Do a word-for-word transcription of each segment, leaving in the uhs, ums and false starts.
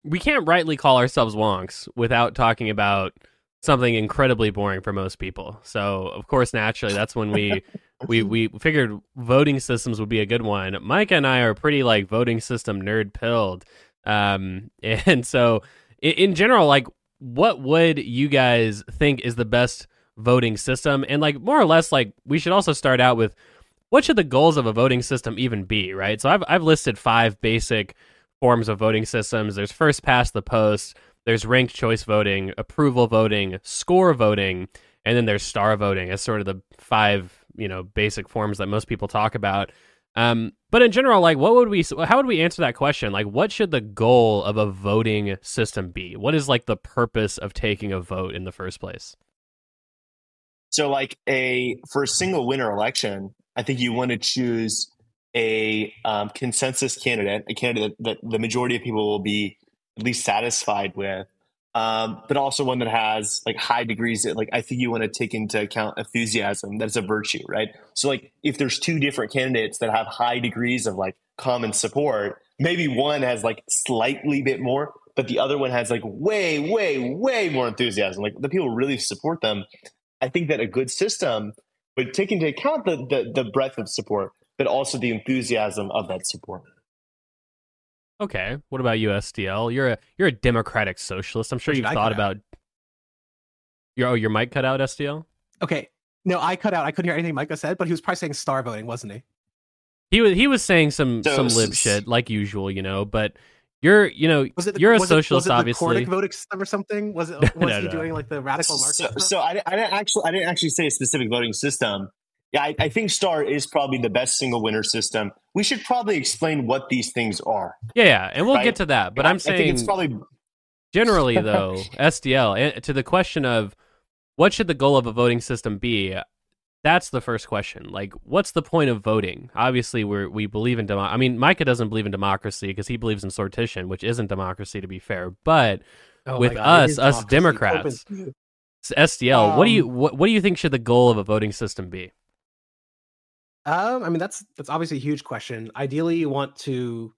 we can't rightly call ourselves wonks without talking about something incredibly boring for most people. So, of course, naturally, that's when we we we figured voting systems would be a good one. Micah and I are pretty like voting system nerd pilled, um, and so in, in general, like, what would you guys think is the best voting system? And like more or less, like we should also start out with what should the goals of a voting system even be, right? So I've I've listed five basic forms of voting systems. There's first past the post. There's ranked choice voting, approval voting, score voting, and then there's star voting as sort of the five, you know, basic forms that most people talk about. Um, but in general, like, what would we, how would we answer that question? Like, what should the goal of a voting system be? What is like the purpose of taking a vote in the first place? So, like a for a single winner election, I think you want to choose a um, consensus candidate, a candidate that the majority of people will be at least satisfied with, um, but also one that has like high degrees of, like, I think you want to take into account enthusiasm. That's a virtue, right? So like if there's two different candidates that have high degrees of like common support, maybe one has like slightly bit more, but the other one has like way, way, way more enthusiasm. Like the people really support them. I think that a good system would take into account the, the, the breadth of support, but also the enthusiasm of that support. Okay. What about you, S D L? You're a you're a democratic socialist. I'm sure you've thought about. Your oh, your mic cut out, S D L. Okay. No, I cut out. I couldn't hear anything Micah said, but he was probably saying star voting, wasn't he? He was he was saying some So, some lib s- shit like usual, you know. But you're you know Was it the, you're a was it, socialist, was it the obviously. Cordic voting system or something? Was it was No, he no. doing like the radical So, Marxist? so I, I didn't actually I didn't actually say a specific voting system. Yeah, I, I think Star is probably the best single winner system. We should probably explain what these things are. Yeah, yeah, and we'll Right? get to that. But I, I'm I think saying it's probably generally, though, S D L, eh, to the question of what should the goal of a voting system be, that's the first question. Like, what's the point of voting? Obviously, we we believe in democracy. I mean, Micah doesn't believe in democracy because he believes in sortition, which isn't democracy, to be fair. But Oh with my God, it us, is us democracy. Democrats, Open- S D L, what do you Um, what, what do you think should the goal of a voting system be? Um, I mean that's that's obviously a huge question. Ideally, you want to.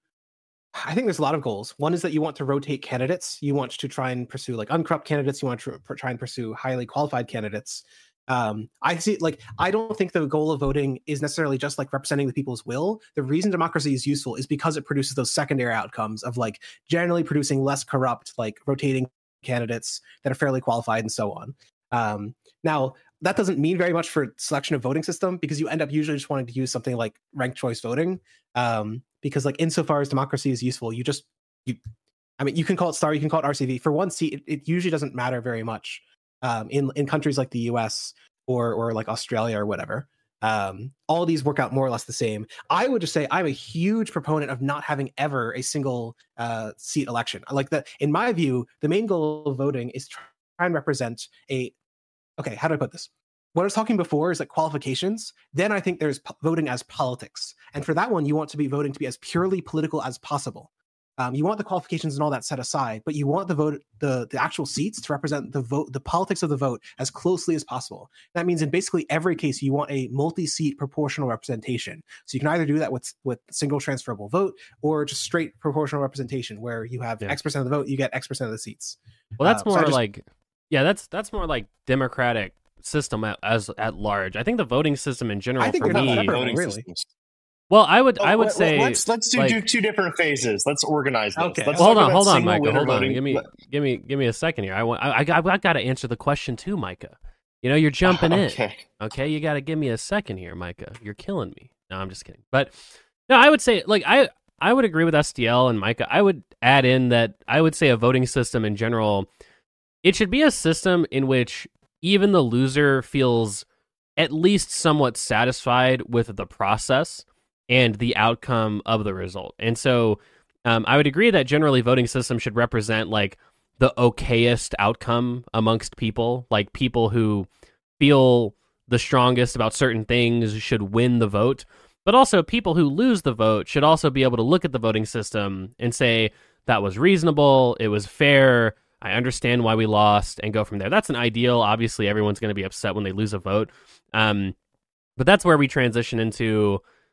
I think there's a lot of goals. One is that you want to rotate candidates. You want to try and pursue like uncorrupt candidates. You want to tr- try and pursue highly qualified candidates. Um, I see. Like, I don't think the goal of voting is necessarily just like representing the people's will. The reason democracy is useful is because it produces those secondary outcomes of like generally producing less corrupt, like rotating candidates that are fairly qualified and so on. Um, now, that doesn't mean very much for selection of voting system because you end up usually just wanting to use something like ranked choice voting. Um, because like insofar as democracy is useful, you just you, I mean, you can call it star, you can call it R C V. For one seat, it, it usually doesn't matter very much um, in in countries like the U S or or like Australia or whatever. Um, all of these work out more or less the same. I would just say I'm a huge proponent of not having ever a single uh, seat election. Like that, in my view, the main goal of voting is try and represent a. Okay, how do I put this? What I was talking before is like qualifications. Then I think there's p- voting as politics, and for that one, you want to be voting to be as purely political as possible. Um, you want the qualifications and all that set aside, but you want the vote, the the actual seats to represent the vote, the politics of the vote as closely as possible. That means in basically every case, you want a multi-seat proportional representation. So you can either do that with with single transferable vote or just straight proportional representation, where you have Yeah. X percent of the vote, you get X percent of the seats. Well, that's Uh, so I more just- like, yeah, that's that's more like democratic system at, as at large. I think the voting system in general I think for they're not me. separable, voting really. systems. Well, I would I Oh, would let- say let's let's do, like- do two different phases. Let's organize this. Okay. Let's Well, hold talk on, about hold on, single Micah. winner Hold on. voting. Give me, Let- give me, give me a second here. I want, I, I, got- I got to answer the question too, Micah. You know, you're jumping in. Okay. Okay, you got to give me a second here, Micah. You're killing me. No, I'm just kidding. But no, I would say, like, I, I would agree with S D L and Micah. I would add in that I would say a voting system in general, it should be a system in which even the loser feels at least somewhat satisfied with the process and the outcome of the result. And so um, I would agree that generally voting systems should represent like the okayest outcome amongst people, like people who feel the strongest about certain things should win the vote. But also people who lose the vote should also be able to look at the voting system and say, that was reasonable, it was fair, I understand why we lost, and go from there. That's an ideal. Obviously, everyone's going to be upset when they lose a vote. Um, but that's where we transition into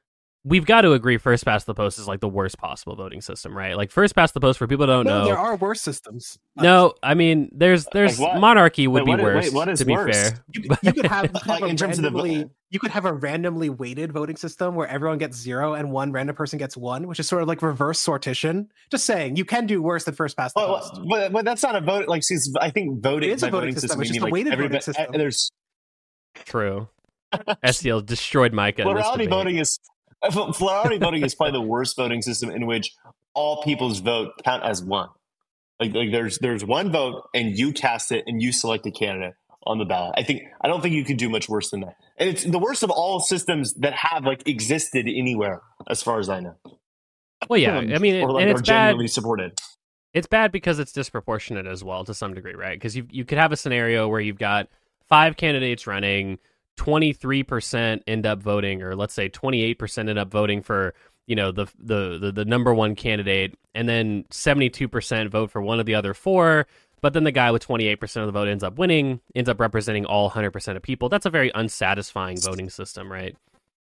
we've got to agree first past the post is like the worst possible voting system, right? Like first past the post, for people who don't no, know, there are worse systems. No, I mean there's there's Like what? monarchy would Wait, be what is- worse. wait, what is to be worse? fair, You, you could have, you could Like, have in a terms of the vo- randomly, you could have a randomly weighted voting system where everyone gets zero and one random person gets one, which is sort of like reverse sortition. Just saying, you can do worse than first past the Well, post. but, but that's not a vote. Like, see, I think voting It is a by voting voting system, system. it's I mean, just a like, weighted voting everybody- system. uh, There's true. S T L destroyed Micah. in this plurality debate. voting is plurality voting is probably the worst voting system in which all people's vote count as one. Like, like there's there's one vote and you cast it and you select a candidate on the ballot. I think I don't think you could do much worse than that. And it's the worst of all systems that have like existed anywhere, as far as I know. Well, yeah, Um, I mean, or like and are it's bad. genuinely supported. It's bad because it's disproportionate as well to some degree, right? Because you you could have a scenario where you've got five candidates running, twenty-three percent end up voting, or let's say twenty-eight percent end up voting for, you know, the, the the the number one candidate, and then seventy-two percent vote for one of the other four, but then the guy with twenty-eight percent of the vote ends up winning, ends up representing all one hundred percent of people. That's a very unsatisfying voting system, right?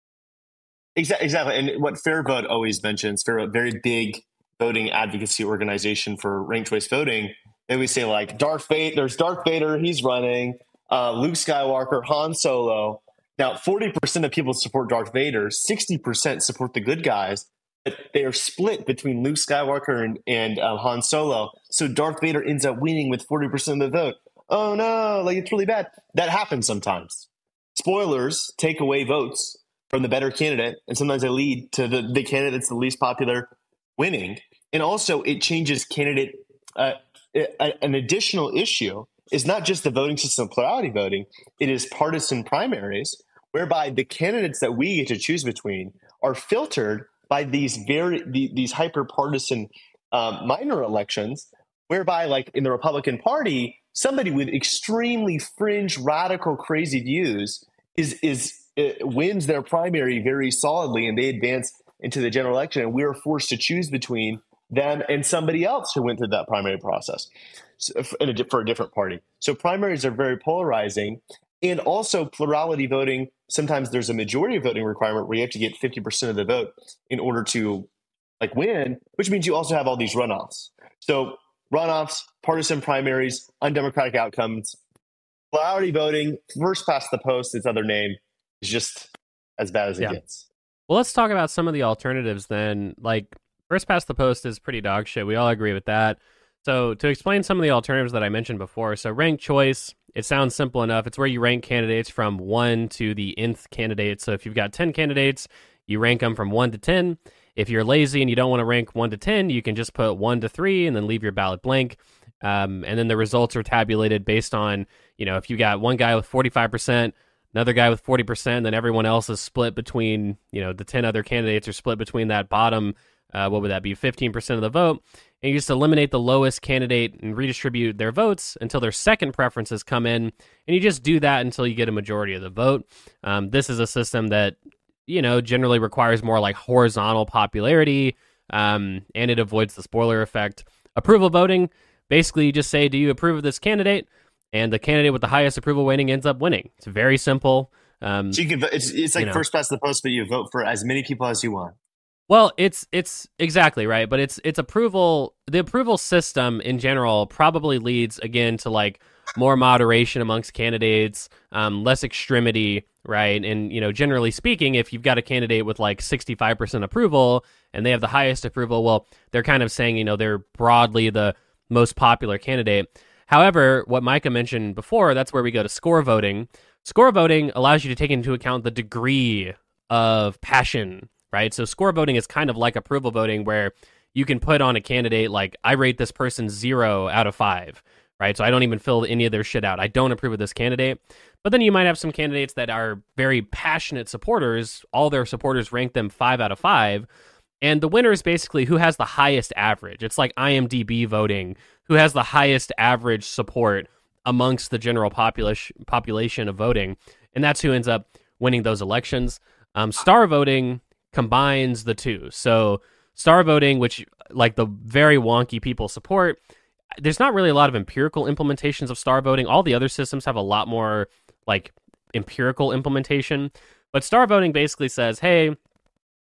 Exactly, exactly. And what Fair Vote always mentions, Fair Vote, very big voting advocacy organization for ranked choice voting, they always say like Darth Vader, there's Darth Vader, he's running, uh, Luke Skywalker, Han Solo. Now, forty percent of people support Darth Vader, sixty percent support the good guys, but they are split between Luke Skywalker and, and uh, Han Solo. So Darth Vader ends up winning with forty percent of the vote. Oh no, like it's really bad. That happens sometimes. Spoilers take away votes from the better candidate, and sometimes they lead to the, the candidate that's the least popular winning. And also, it changes candidate. Uh, a, an additional issue is not just the voting system, plurality voting. It is partisan primaries, whereby the candidates that we get to choose between are filtered by these very the, these hyper partisan um, minor elections, whereby, like in the Republican Party, somebody with extremely fringe, radical, crazy views is is uh, wins their primary very solidly, and they advance into the general election, and we are forced to choose between them and somebody else who went through that primary process so, in a, for a different party. So primaries are very polarizing, and also plurality voting. Sometimes there's a majority voting requirement where you have to get fifty percent of the vote in order to like win, which means you also have all these runoffs. So runoffs, partisan primaries, undemocratic outcomes, plurality voting, first past the post, its other name, is just as bad as it Yeah. gets. Well, let's talk about some of the alternatives then. Like, first past the post is pretty dog shit. We all agree with that. So to explain some of the alternatives that I mentioned before, so ranked choice, it sounds simple enough. It's where you rank candidates from one to the nth candidate. So if you've got ten candidates, you rank them from one to ten. If you're lazy and you don't want to rank one to ten, you can just put one to three and then leave your ballot blank. Um, and then the results are tabulated based on, you know, if you got one guy with forty-five percent, another guy with forty percent, then everyone else is split between, you know, the ten other candidates are split between that bottom, uh, what would that be, fifteen percent of the vote. And you just eliminate the lowest candidate and redistribute their votes until their second preferences come in. And you just do that until you get a majority of the vote. Um, this is a system that, you know, generally requires more like horizontal popularity, um, and it avoids the spoiler effect. Approval voting, basically you just say, do you approve of this candidate? And the candidate with the highest approval rating ends up winning. It's very simple. Um, So you can, it's, it's like you know. first past the post, but you vote for as many people as you want. Well, it's it's exactly right, but it's it's approval. The approval system in general probably leads again to like more moderation amongst candidates, um, less extremity, right? And you know, generally speaking, if you've got a candidate with like sixty-five percent approval and they have the highest approval, well, they're kind of saying, you know, they're broadly the most popular candidate. However, what Micah mentioned before, that's where we go to score voting. Score voting allows you to take into account the degree of passion, right? So score voting is kind of like approval voting where you can put on a candidate like, I rate this person zero out of five, right? So I don't even fill any of their shit out. I don't approve of this candidate. But then you might have some candidates that are very passionate supporters. All their supporters rank them five out of five. And the winner is basically who has the highest average. It's like I M D B voting, who has the highest average support amongst the general population population of voting. And that's who ends up winning those elections. Um, star voting combines the two. So star voting, which like the very wonky people support, there's not really a lot of empirical implementations of star voting. All the other systems have a lot more like empirical implementation. But star voting basically says, hey,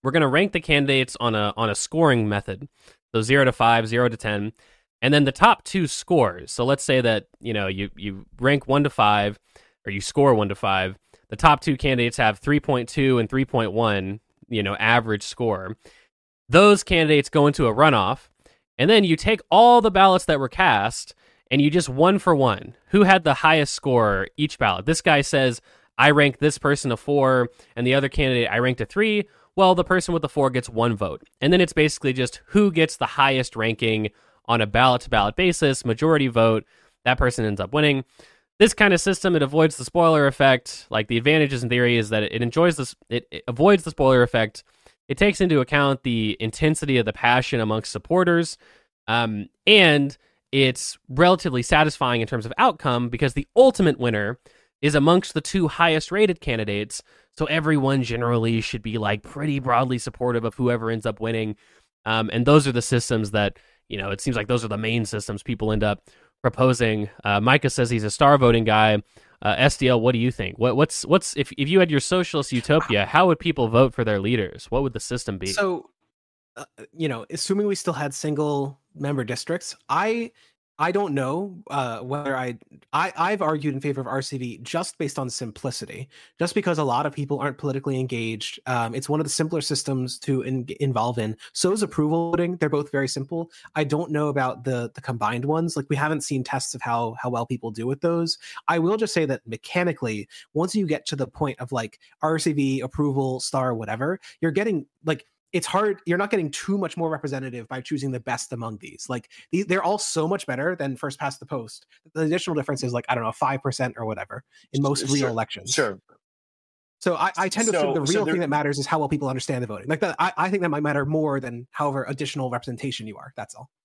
we're going to rank the candidates on a on a scoring method. So zero to five, zero to ten, and then the top two scores. So let's say that, you know, you, you rank one to five, or you score one to five. The top two candidates have three point two and three point one, you know, average score. Those candidates go into a runoff, and then you take all the ballots that were cast, and you just one for one. Who had the highest score each ballot? This guy says, I ranked this person a four, and the other candidate, I ranked a three. Well, the person with the four gets one vote. And then it's basically just who gets the highest ranking on a ballot-to-ballot basis, majority vote, that person ends up winning. This kind of system, it avoids the spoiler effect. Like, the advantages in theory is that it enjoys this, it, it avoids the spoiler effect. It takes into account the intensity of the passion amongst supporters, um, and it's relatively satisfying in terms of outcome because the ultimate winner is amongst the two highest rated candidates, so everyone generally should be like pretty broadly supportive of whoever ends up winning. Um, and those are the systems that, you know, it seems like those are the main systems people end up proposing. Uh, Micah says he's a star voting guy. Uh, S D L, what do you think? What, what's what's if if you had your socialist utopia, how would people vote for their leaders? What would the system be? So, uh, you know, assuming we still had single member districts, I I don't know uh, whether I, I I've argued in favor of R C V just based on simplicity, just because a lot of people aren't politically engaged. Um, it's one of the simpler systems to in, involve in. So is approval voting. They're both very simple. I don't know about the the combined ones. Like, we haven't seen tests of how how well people do with those. I will just say that mechanically, once you get to the point of like R C V, approval, star, whatever, you're getting like, it's hard. You're not getting too much more representative by choosing the best among these. Like, these, they're all so much better than first past the post. The additional difference is like, I don't know, five percent or whatever in most Sure, real elections. Sure. So I, I tend to So- assume the real so there- thing that matters is how well people understand the voting. Like that, I, I think that might matter more than however additional representation you are. That's all.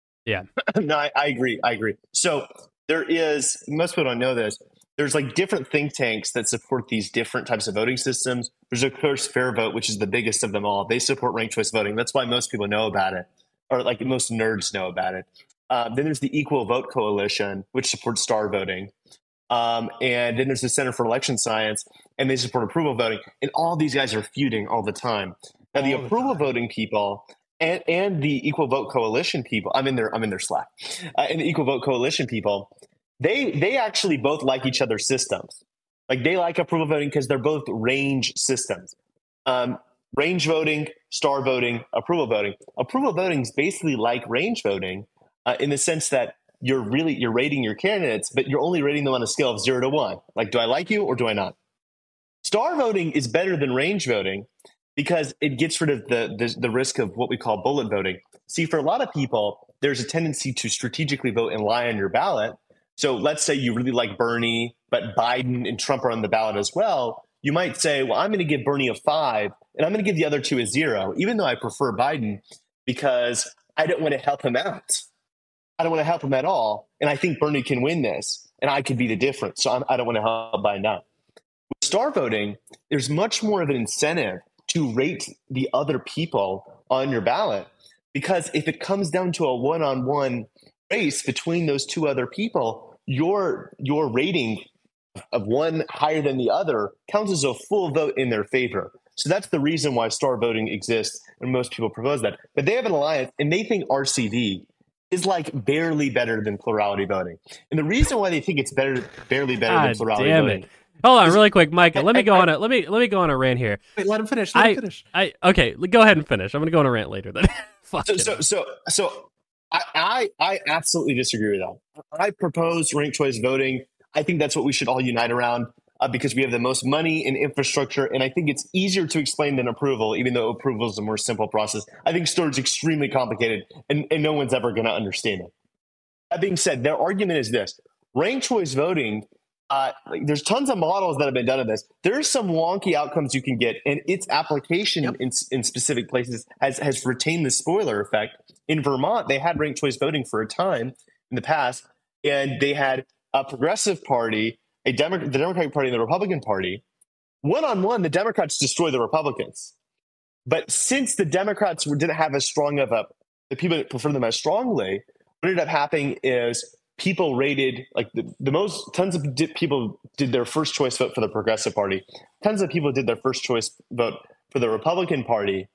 No, I, I agree. I agree. So there is, most people don't know this, there's like different think tanks that support these different types of voting systems. There's, of course, Fair Vote, which is the biggest of them all. They support ranked choice voting. That's why most people know about it, or like most nerds know about it. Um, then there's the Equal Vote Coalition, which supports star voting. Um, and then there's the Center for Election Science, and they support approval voting. And all these guys are feuding all the time. Now, the All the approval time. voting people and, and the Equal Vote Coalition people, I'm in their I'm in their Slack, uh, and the Equal Vote Coalition people, they they actually both like each other's systems. Like, they like approval voting because they're both range systems. Um, range voting, star voting, approval voting. Approval voting is basically like range voting uh, in the sense that you're really you're rating your candidates, but you're only rating them on a scale of zero to one. Like, do I like you or do I not? Star voting is better than range voting because it gets rid of the, the the risk of what we call bullet voting. See, for a lot of people, there's a tendency to strategically vote and lie on your ballot. So let's say you really like Bernie, but Biden and Trump are on the ballot as well. You might say, well, I'm going to give Bernie a five, and I'm going to give the other two a zero, even though I prefer Biden, because I don't want to help him out. I don't want to help him at all. And I think Bernie can win this, and I could be the difference. So I'm, I don't want to help Biden out. With star voting, there's much more of an incentive to rate the other people on your ballot, because if it comes down to a one-on-one race between those two other people, your your rating of one higher than the other counts as a full vote in their favor. So that's the reason why star voting exists, and most people propose that. But they have an alliance, and they think R C V is like barely better than plurality voting. And the reason why they think it's better, barely better God than plurality damn voting. it. Hold on, really quick, Micah. Let me I- go I- on a let me let me go on a rant here. Wait, let him finish. Let I- him finish. I okay, go ahead and finish. I'm gonna go on a rant later then. Fuck So, it. so, so, so I, I, I absolutely disagree with that. I propose ranked choice voting. I think that's what we should all unite around uh, because we have the most money and infrastructure, and I think it's easier to explain than approval, even though approval is a more simple process. I think storage is extremely complicated, and, and no one's ever going to understand it. That being said, their argument is this: ranked choice voting. Uh, like, there's tons of models that have been done of this. There's some wonky outcomes you can get, and its application Yep. in, in specific places has, has retained the spoiler effect. In Vermont, they had ranked choice voting for a time in the past, and they had a progressive party, a Demo- the Democratic Party, and the Republican Party. One on one, the Democrats destroy the Republicans. But since the Democrats were, didn't have as strong of a, the people that prefer them as strongly, what ended up happening is people rated, like the, the most, tons of di- people did their first choice vote for the Progressive Party. Tons of people did their first choice vote for the Republican Party.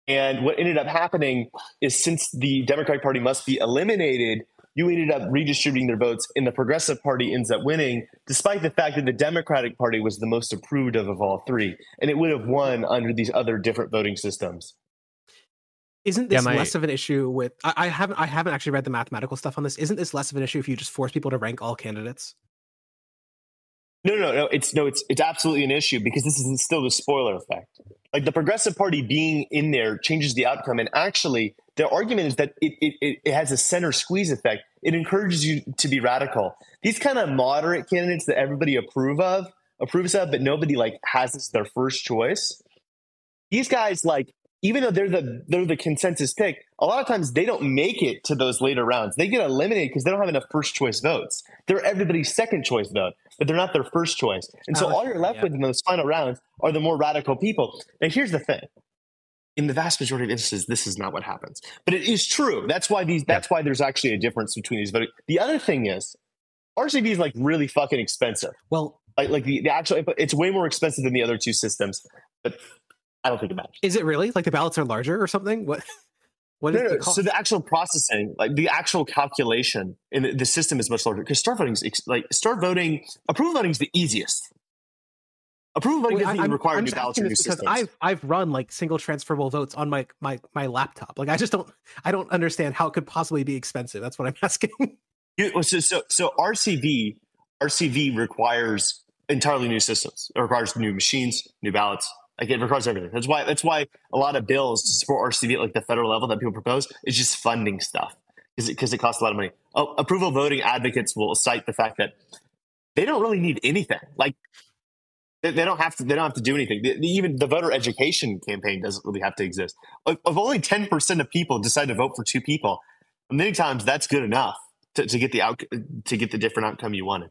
And what ended up happening is since the Democratic Party must be eliminated, you ended up redistributing their votes, and the Progressive Party ends up winning, despite the fact that the Democratic Party was the most approved of, of all three. And it would have won under these other different voting systems. Isn't this Yeah, my- less of an issue with I, I haven't I haven't actually read the mathematical stuff on this. Isn't this less of an issue if you just force people to rank all candidates? No, no, no. It's no, it's it's absolutely an issue because this is still the spoiler effect. Like the Progressive Party being in there changes the outcome, and actually, their argument is that it it, it has a center squeeze effect. It encourages you to be radical. These kind of moderate candidates that everybody approve of, approves of, but nobody like has as their first choice. These guys, like, even though they're the they're the consensus pick, a lot of times they don't make it to those later rounds. They get eliminated because they don't have enough first choice votes. They're everybody's second choice vote, but they're not their first choice. And so Oh, all you're left yeah. with in those final rounds are the more radical people. Now, here's the thing. In the vast majority of instances, this is not what happens. But it is true. That's why these that's why there's actually a difference between these voting. The other thing is R C V is like really fucking expensive. Well, Like like the, the actual it's way more expensive than the other two systems. But I don't think it matters. is it really? Like the ballots are larger or something? What what No, is no, the no. cost? So the actual processing, like the actual calculation in the, the system is much larger because start voting is ex- like start voting, approval voting is the easiest. Approval voting Wait, doesn't I- even I'm- require I'm new just ballots or asking new this because systems. I've I've run like single transferable votes on my my my laptop. Like I just don't I don't understand how it could possibly be expensive. That's what I'm asking. You- so, so, so R C V, R C V requires entirely new systems. It requires new machines, new ballots. Like it requires everything. That's why. That's why a lot of bills to support R C V at like the federal level that people propose is just funding stuff because it, because it costs a lot of money. Oh, approval voting advocates will cite the fact that they don't really need anything. Like they, they don't have to. They don't have to do anything. The, the, even the voter education campaign doesn't really have to exist. If, if only ten percent of people decide to vote for two people, many times that's good enough to, to get the out to get the different outcome you wanted.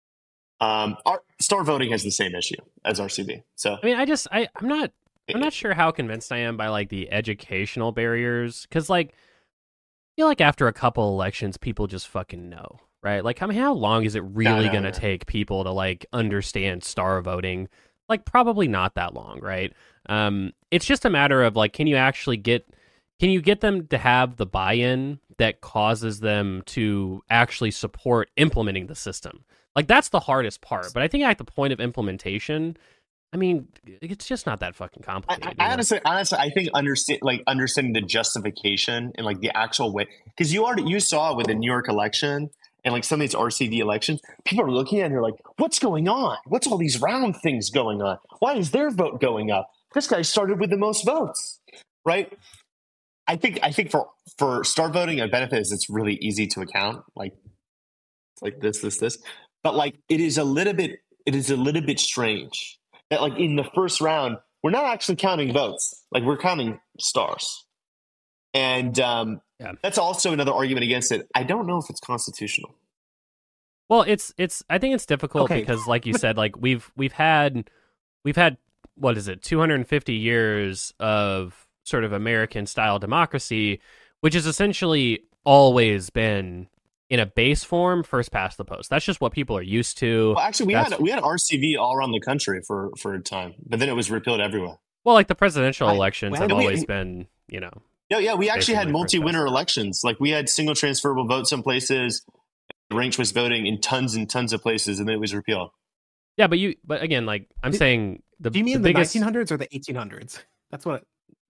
Um, our, star voting has the same issue as R C V. So I mean, I just I I'm not I'm not sure how convinced I am by like the educational barriers because like I feel like after a couple elections, people just fucking know, right? Like, I mean, how long is it really no, gonna no. take people to like understand star voting? Like, probably not that long, right? Um, it's just a matter of like, can you actually get can you get them to have the buy-in that causes them to actually support implementing the system? Like, that's the hardest part. But I think at the point of implementation, I mean, it's just not that fucking I, complicated. I you know? honestly, honestly, I think understand like understanding the justification and like the actual way because you already you saw with the New York election and like some of these R C V elections, people are looking at it and they're like, "What's going on? What's all these round things going on? Why is their vote going up? This guy started with the most votes, right?" I think I think for for start voting, a benefit is it's really easy to account. Like it's like this, this, this. But like it is a little bit it is a little bit strange that like in the first round, we're not actually counting votes. Like we're counting stars. And um, Yeah. that's also another argument against it. I don't know if it's constitutional. Well, it's it's I think it's difficult Okay. because like you said, like we've we've had we've had what is it, two hundred fifty years of sort of American style democracy, which has essentially always been in a base form, first past the post. That's just what people are used to. Well, actually, we That's- had we had R C V all around the country for for a time, but then it was repealed everywhere. Well, like the presidential I- elections well, have we- always been, you know, Yeah, yeah, we actually had Basically first multi-winner past. elections. Like we had single transferable votes in places, ranked choice voting in tons and tons of places, and then it was repealed. yeah. But you, but again, like I'm Do- saying, the Do you mean the the, biggest, nineteen hundreds or the eighteen hundreds? That's what.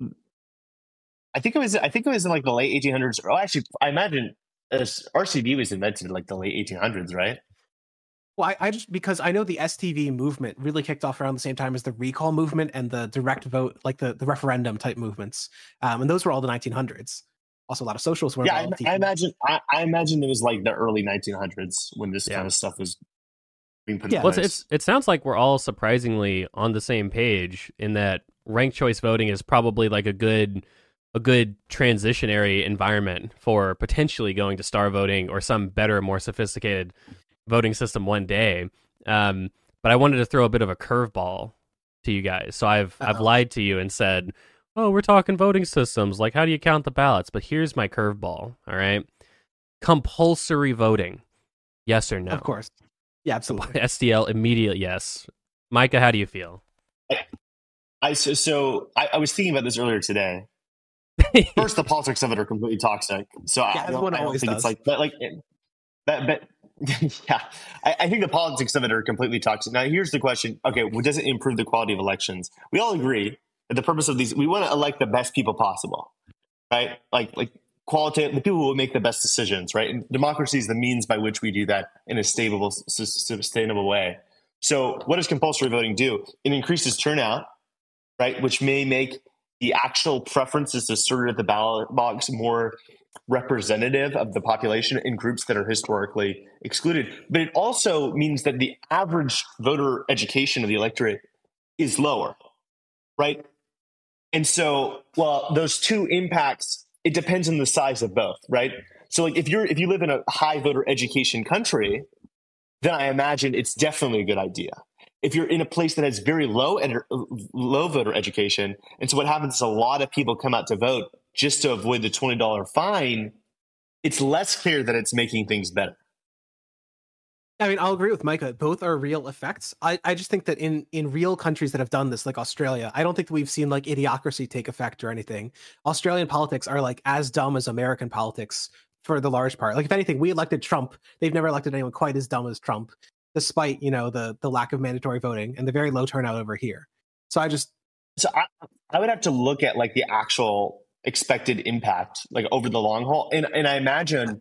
I think it was. I think it was in like the late eighteen hundreds. Oh, actually, I imagine as R C V was invented in like the late eighteen hundreds, right? Well, I, I just because I know the S T V movement really kicked off around the same time as the recall movement and the direct vote, like the, the referendum type movements, um, and those were all the nineteen hundreds. Also, a lot of socialists were Yeah, I, involved. I imagine. I, I imagine it was like the early nineteen hundreds when this Yeah. kind of stuff was being put Yeah. in well, place. it's, it's it sounds like we're all surprisingly on the same page in that ranked choice voting is probably like a good a good transitionary environment for potentially going to star voting or some better, more sophisticated voting system one day. Um, but I wanted to throw a bit of a curveball to you guys. So I've I've Uh-oh. lied to you and said, "Oh, we're talking voting systems. Like, how do you count the ballots?" But here's my curveball. All right, compulsory voting. Yes or no? Of course. Yeah, absolutely. S D L immediate yes. Micah, how do you feel? I so, so I, I was thinking about this earlier today. first, the politics of it are completely toxic. So Yeah, I don't, everyone I don't always think does. it's like, but like, it- but, but yeah, I, I think the politics of it are completely toxic. Now, here's the question. Okay, well, does it improve the quality of elections? We all agree that the purpose of these, we want to elect the best people possible, right? Like, like qualitative, the people who will make the best decisions, right? And democracy is the means by which we do that in a stable, s- sustainable way. So what does compulsory voting do? It increases turnout, right? Which may make the actual preferences asserted at the ballot box more representative of the population in groups that are historically excluded. But it also means that the average voter education of the electorate is lower, right? And so, well, those two impacts, it depends on the size of both, right? So like if you're if you live in a high voter education country, then I imagine it's definitely a good idea. If you're in a place that has very low ed- low voter education, and so what happens is a lot of people come out to vote just to avoid the twenty dollars fine, it's less clear that it's making things better. I mean, I'll agree with Micah. Both are real effects. I, I just think that in in real countries that have done this, like Australia, I don't think that we've seen like idiocracy take effect or anything. Australian politics are like as dumb as American politics for the large part. Like if anything, we elected Trump. They've never elected anyone quite as dumb as Trump, despite, you know, the the lack of mandatory voting and the very low turnout over here. So I just So I, I would have to look at like the actual expected impact, like over the long haul, and and I imagine.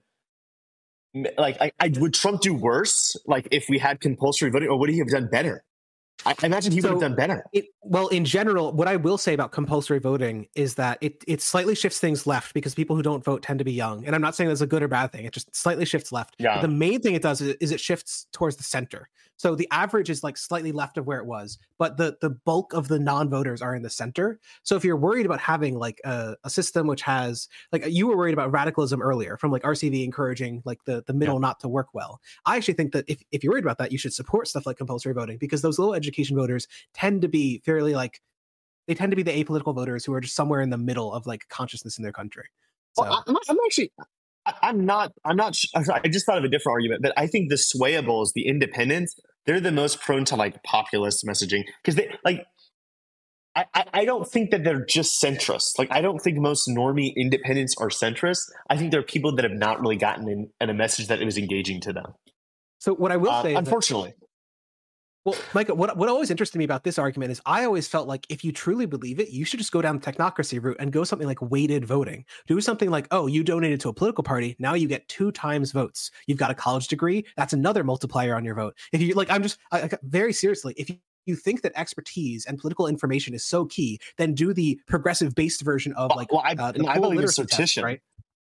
Like, I, I would Trump do worse? Like, if we had compulsory voting, or would he have done better? I, I imagine he So- would have done better. It, well, in general, what I will say about compulsory voting is that it it slightly shifts things left because people who don't vote tend to be young. And I'm not saying that's a good or bad thing. It just slightly shifts left. Yeah. But the main thing it does is, is it shifts towards the center. So the average is like slightly left of where it was, but the the bulk of the non-voters are in the center. So if you're worried about having like a, a system which has like you were worried about radicalism earlier from like R C V encouraging like the, the middle Yeah. not to work well. I actually think that if, if you're worried about that, you should support stuff like compulsory voting because those low education voters tend to be fairly like they tend to be the apolitical voters who are just somewhere in the middle of like consciousness in their country. So Well, I'm, I'm actually, I, I'm not, I'm not, sh- I just thought of a different argument that I think the swayables, the independents, they're the most prone to like populist messaging because they like, I, I, I don't think that they're just centrist. Like, I don't think most normie independents are centrist. I think they're people that have not really gotten in, in a message that it was engaging to them. so what I will Uh, say is that- unfortunately. well, Micah, what what always interested me about this argument is I always felt like if you truly believe it, you should just go down the technocracy route and go something like weighted voting. Do something like, oh, you donated to a political party, now you get two times votes. You've got a college degree, that's another multiplier on your vote. If you like, I'm just I, I, very seriously, if you you think that expertise and political information is so key, then do the progressive-based version of like well, I, uh, the no, I full believe in literacy test, sortition. right?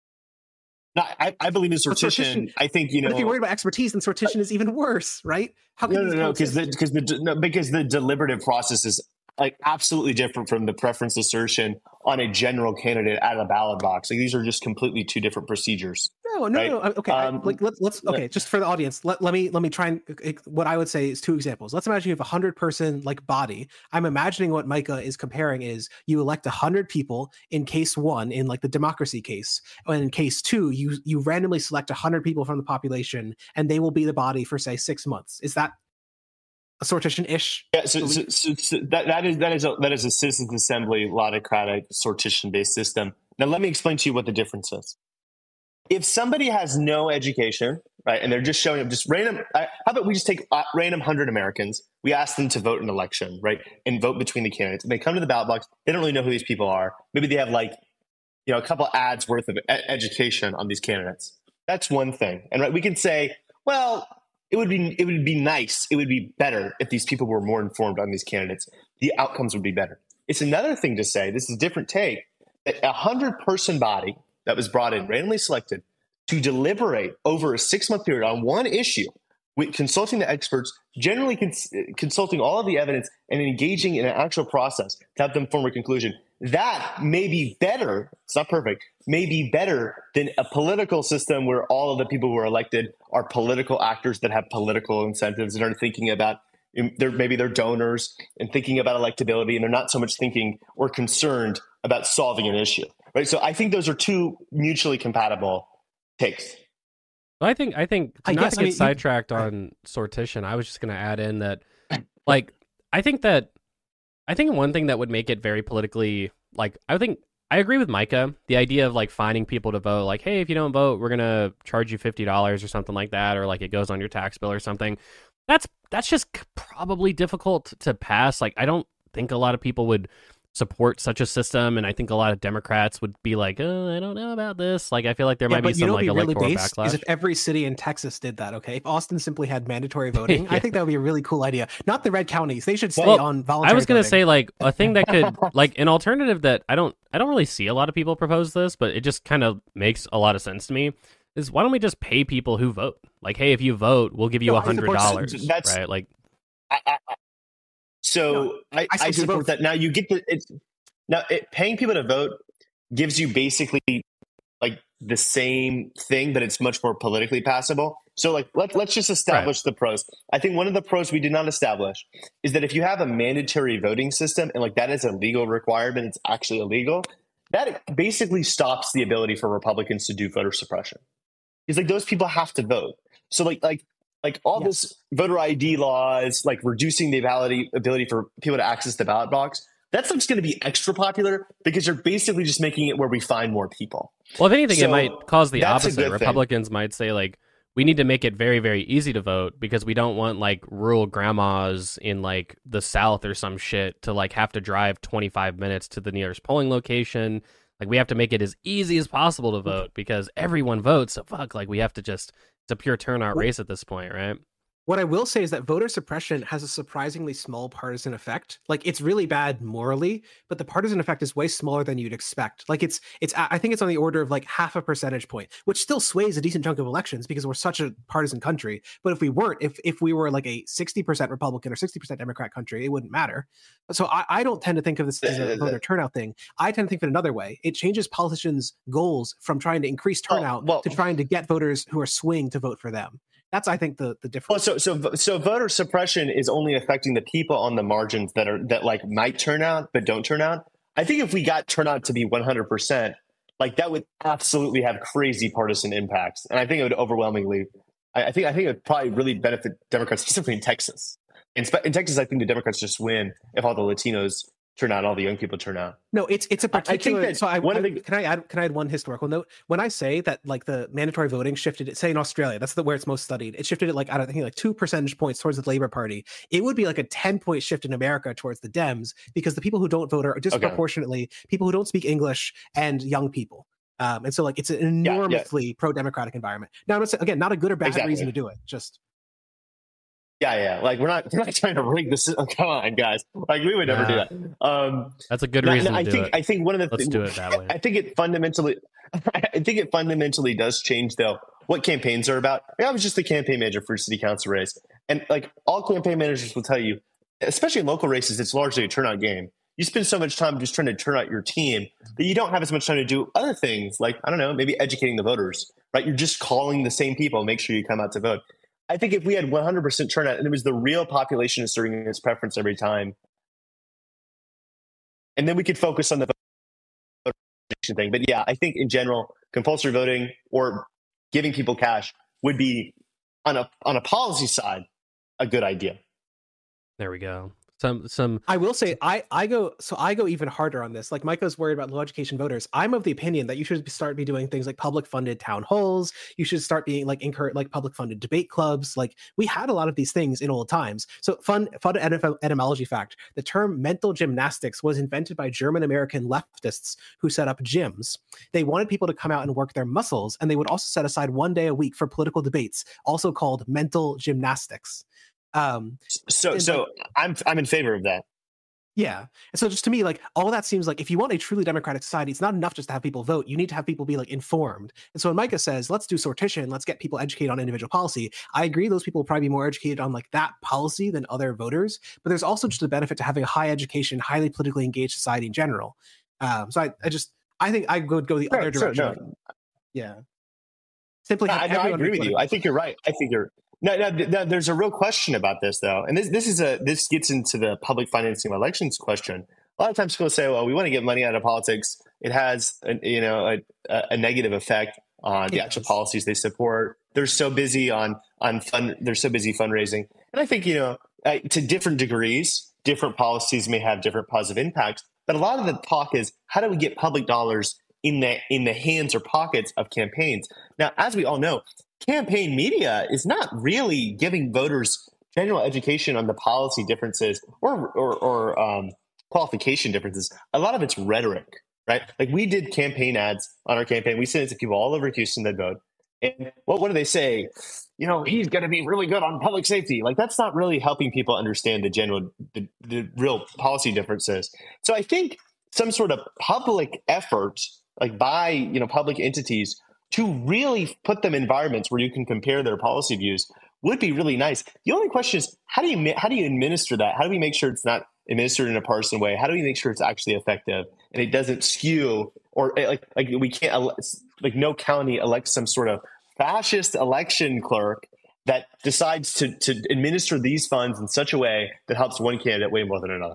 No, I, I believe in But sortition. sortition- I think, you know. But if you're worried about expertise, then sortition is even worse, right? How can No, these no, no, because the coexist? because the no, because the deliberative process is like absolutely different from the preference assertion on a general candidate at a ballot box. Like these are just completely two different procedures. No, no, right? no. no. Okay, I- Um, like let's let's okay. Just for the audience, let, let me let me try and uh, what I would say is two examples. Let's imagine you have a hundred person like body. I'm imagining what Micah is comparing is you elect a hundred people in case one in like the democracy case, and in case two you you randomly select a hundred people from the population, and they will be the body for say six months. Is that a sortition ish? Yeah, so, so, so, so that that is that is a that is a citizens assembly laudocratic sortition based system. Now let me explain to you what the difference is. If somebody has no education, right, and they're just showing up, just random. Uh, how about we just take uh, random hundred Americans? We ask them to vote in an election, right, and vote between the candidates. And they come to the ballot box. They don't really know who these people are. Maybe they have like, you know, a couple ads worth of e- education on these candidates. That's one thing, and right, we can say, well, it would be it would be nice, it would be better if these people were more informed on these candidates. The outcomes would be better. It's another thing to say, this is a different take, that a hundred person body that was brought in, randomly selected, to deliberate over a six-month period on one issue, with consulting the experts, generally cons- consulting all of the evidence, and engaging in an actual process to have them form a conclusion. That may be better, it's not perfect, may be better than a political system where all of the people who are elected are political actors that have political incentives and are thinking about they're, maybe they're donors and thinking about electability, and they're not so much thinking or concerned about solving an issue. Right. So I think those are two mutually compatible takes. Well, I think I think to I not guess, to I get mean, you- sidetracked on sortition, I was just going to add in that, like, I think that I think one thing that would make it very politically, like, I think I agree with Micah. The idea of like finding people to vote, like, hey, if you don't vote, we're gonna charge you fifty dollars or something like that, or like it goes on your tax bill or something. That's that's just probably difficult to pass. Like, I don't think a lot of people would support such a system, and I think a lot of Democrats would be like, oh, I don't know about this. Like, I feel like there yeah, might but be you some know like what would be electoral really based backlash. is if every city in Texas did that. Okay, if Austin simply had mandatory voting, Yeah. I think that would be a really cool idea. Not the red counties; they should stay Well, on voluntary. I was gonna voting. say like a thing that could like an alternative that I don't I don't really see a lot of people propose this, but it just kind of makes a lot of sense to me. Is why don't we just pay people who vote? Like, hey, if you vote, we'll give you No, a I hundred support- dollars, that's- right? Like, I, I, I- so No, I, I I support support both. that. Now you get the it's now it, paying people to vote gives you basically like the same thing, but it's much more politically passable. So like let let's just establish the pros. I think one of the pros we did not establish is that if you have a mandatory voting system and like that is a legal requirement, it's actually illegal. That basically stops the ability for Republicans to do voter suppression. It's like those people have to vote. So like like like all Yes. this voter I D laws, like reducing the ability ability for people to access the ballot box, that's just going to be extra popular because you're basically just making it where we find more people. well, if anything, So, it might cause the that's a opposite. good thing. Republicans might say like, we need to make it very, very easy to vote because we don't want like rural grandmas in like the South or some shit to like have to drive twenty-five minutes to the nearest polling location. Like, we have to make it as easy as possible to vote because everyone votes. So fuck, like we have to just, it's a pure turnout race at this point, right? What I will say is that voter suppression has a surprisingly small partisan effect. Like, it's really bad morally, but the partisan effect is way smaller than you'd expect. Like, it's it's I think it's on the order of like half a percentage point, which still sways a decent chunk of elections because we're such a partisan country. But if we weren't, if if we were like a sixty percent Republican or sixty percent Democrat country, it wouldn't matter. So I, I don't tend to think of this as a voter turnout thing. I tend to think of it another way. It changes politicians' goals from trying to increase turnout Oh, well- to trying to get voters who are swing to vote for them. That's, I think, the the difference. Well, so so so voter suppression is only affecting the people on the margins that are that like might turn out but don't turn out. I think if we got turnout to be one hundred percent, like that would absolutely have crazy partisan impacts, and I think it would overwhelmingly. I, I think I think it would probably really benefit Democrats, specifically in Texas. In, spe- in Texas, I think the Democrats just win if all the Latinos turn out, all the young people turn out. No, it's it's a I- I think particular. that so I, one I of the- can I add can I add one historical note? When I say that like the mandatory voting shifted it, say in Australia, that's the where it's most studied. It shifted it like I don't think like two percentage points towards the Labor Party. It would be like a ten point shift in America towards the Dems because the people who don't vote are disproportionately people who don't speak English and young people. Um, and so like it's an Yeah, yeah. enormously pro-democratic environment. Now, I'm not saying, again, not a good or bad Exactly. reason to do it. Just Yeah, yeah. Like we're not we're not trying to rig this. Oh, come on, guys. Like we would never do Nah. that. Um, That's a good no, reason no, I to do think it. I think one of the Let's thi- do it that way. I think it fundamentally, I think it fundamentally does change though what campaigns are about. I was just a campaign manager for a city council race, and like all campaign managers will tell you, especially in local races, it's largely a turnout game. You spend so much time just trying to turn out your team that you don't have as much time to do other things, like I don't know, maybe educating the voters. Right? You're just calling the same people, make sure you come out to vote. I think if we had one hundred percent turnout and it was the real population asserting its preference every time, and then we could focus on the voting thing. But yeah, I think in general, compulsory voting or giving people cash would be on a on a policy side a good idea. There we go. Some some I will say I I go so I go even harder on this. Like Micah's worried about low education voters. I'm of the opinion that you should start be doing things like public funded town halls. You should start being like encourage like public funded debate clubs. Like we had a lot of these things in old times. So fun fun etym- etymology fact: the term mental gymnastics was invented by German American leftists who set up gyms. They wanted people to come out and work their muscles, and they would also set aside one day a week for political debates, also called mental gymnastics. Um, So And, so I'm I'm in favor of that. Yeah. And so just to me, like all that seems like if you want a truly democratic society, it's not enough just to have people vote. You need to have people be like informed. And so when Micah says, let's do sortition, let's get people educated on individual policy, I agree those people will probably be more educated on like that policy than other voters. But there's also just a benefit to having a high education, highly politically engaged society in general. Um, so I, I just I think I would go the Sure, other sure, direction. no. Yeah. Simply No, have I, no, I everyone be agree with you. political. I think you're right. I think you're. No, no, th- no, there's a real question about this though, and this this is a this gets into the public financing of elections question. A lot of times people say, "Well, we want to get money out of politics. It has, a, you know, a, a negative effect on the It actual does. policies they support. They're so busy on on fund. They're so busy fundraising." And I think you know, uh, to different degrees, different policies may have different positive impacts. But a lot of the talk is how do we get public dollars in the in the hands or pockets of campaigns? Now, as we all know, campaign media is not really giving voters general education on the policy differences or or, or um, qualification differences. A lot of it's rhetoric, right? Like we did campaign ads on our campaign. We sent it to people all over Houston that vote. And what, what do they say? You know, he's going to be really good on public safety. Like that's not really helping people understand the general, the, the real policy differences. So I think some sort of public effort, like by, you know, public entities to really put them in environments where you can compare their policy views would be really nice. The only question is, how do you, how do you administer that? How do we make sure it's not administered in a partisan way? How do we make sure it's actually effective and it doesn't skew or like, like we can't, like no county elects some sort of fascist election clerk that decides to, to administer these funds in such a way that helps one candidate way more than another.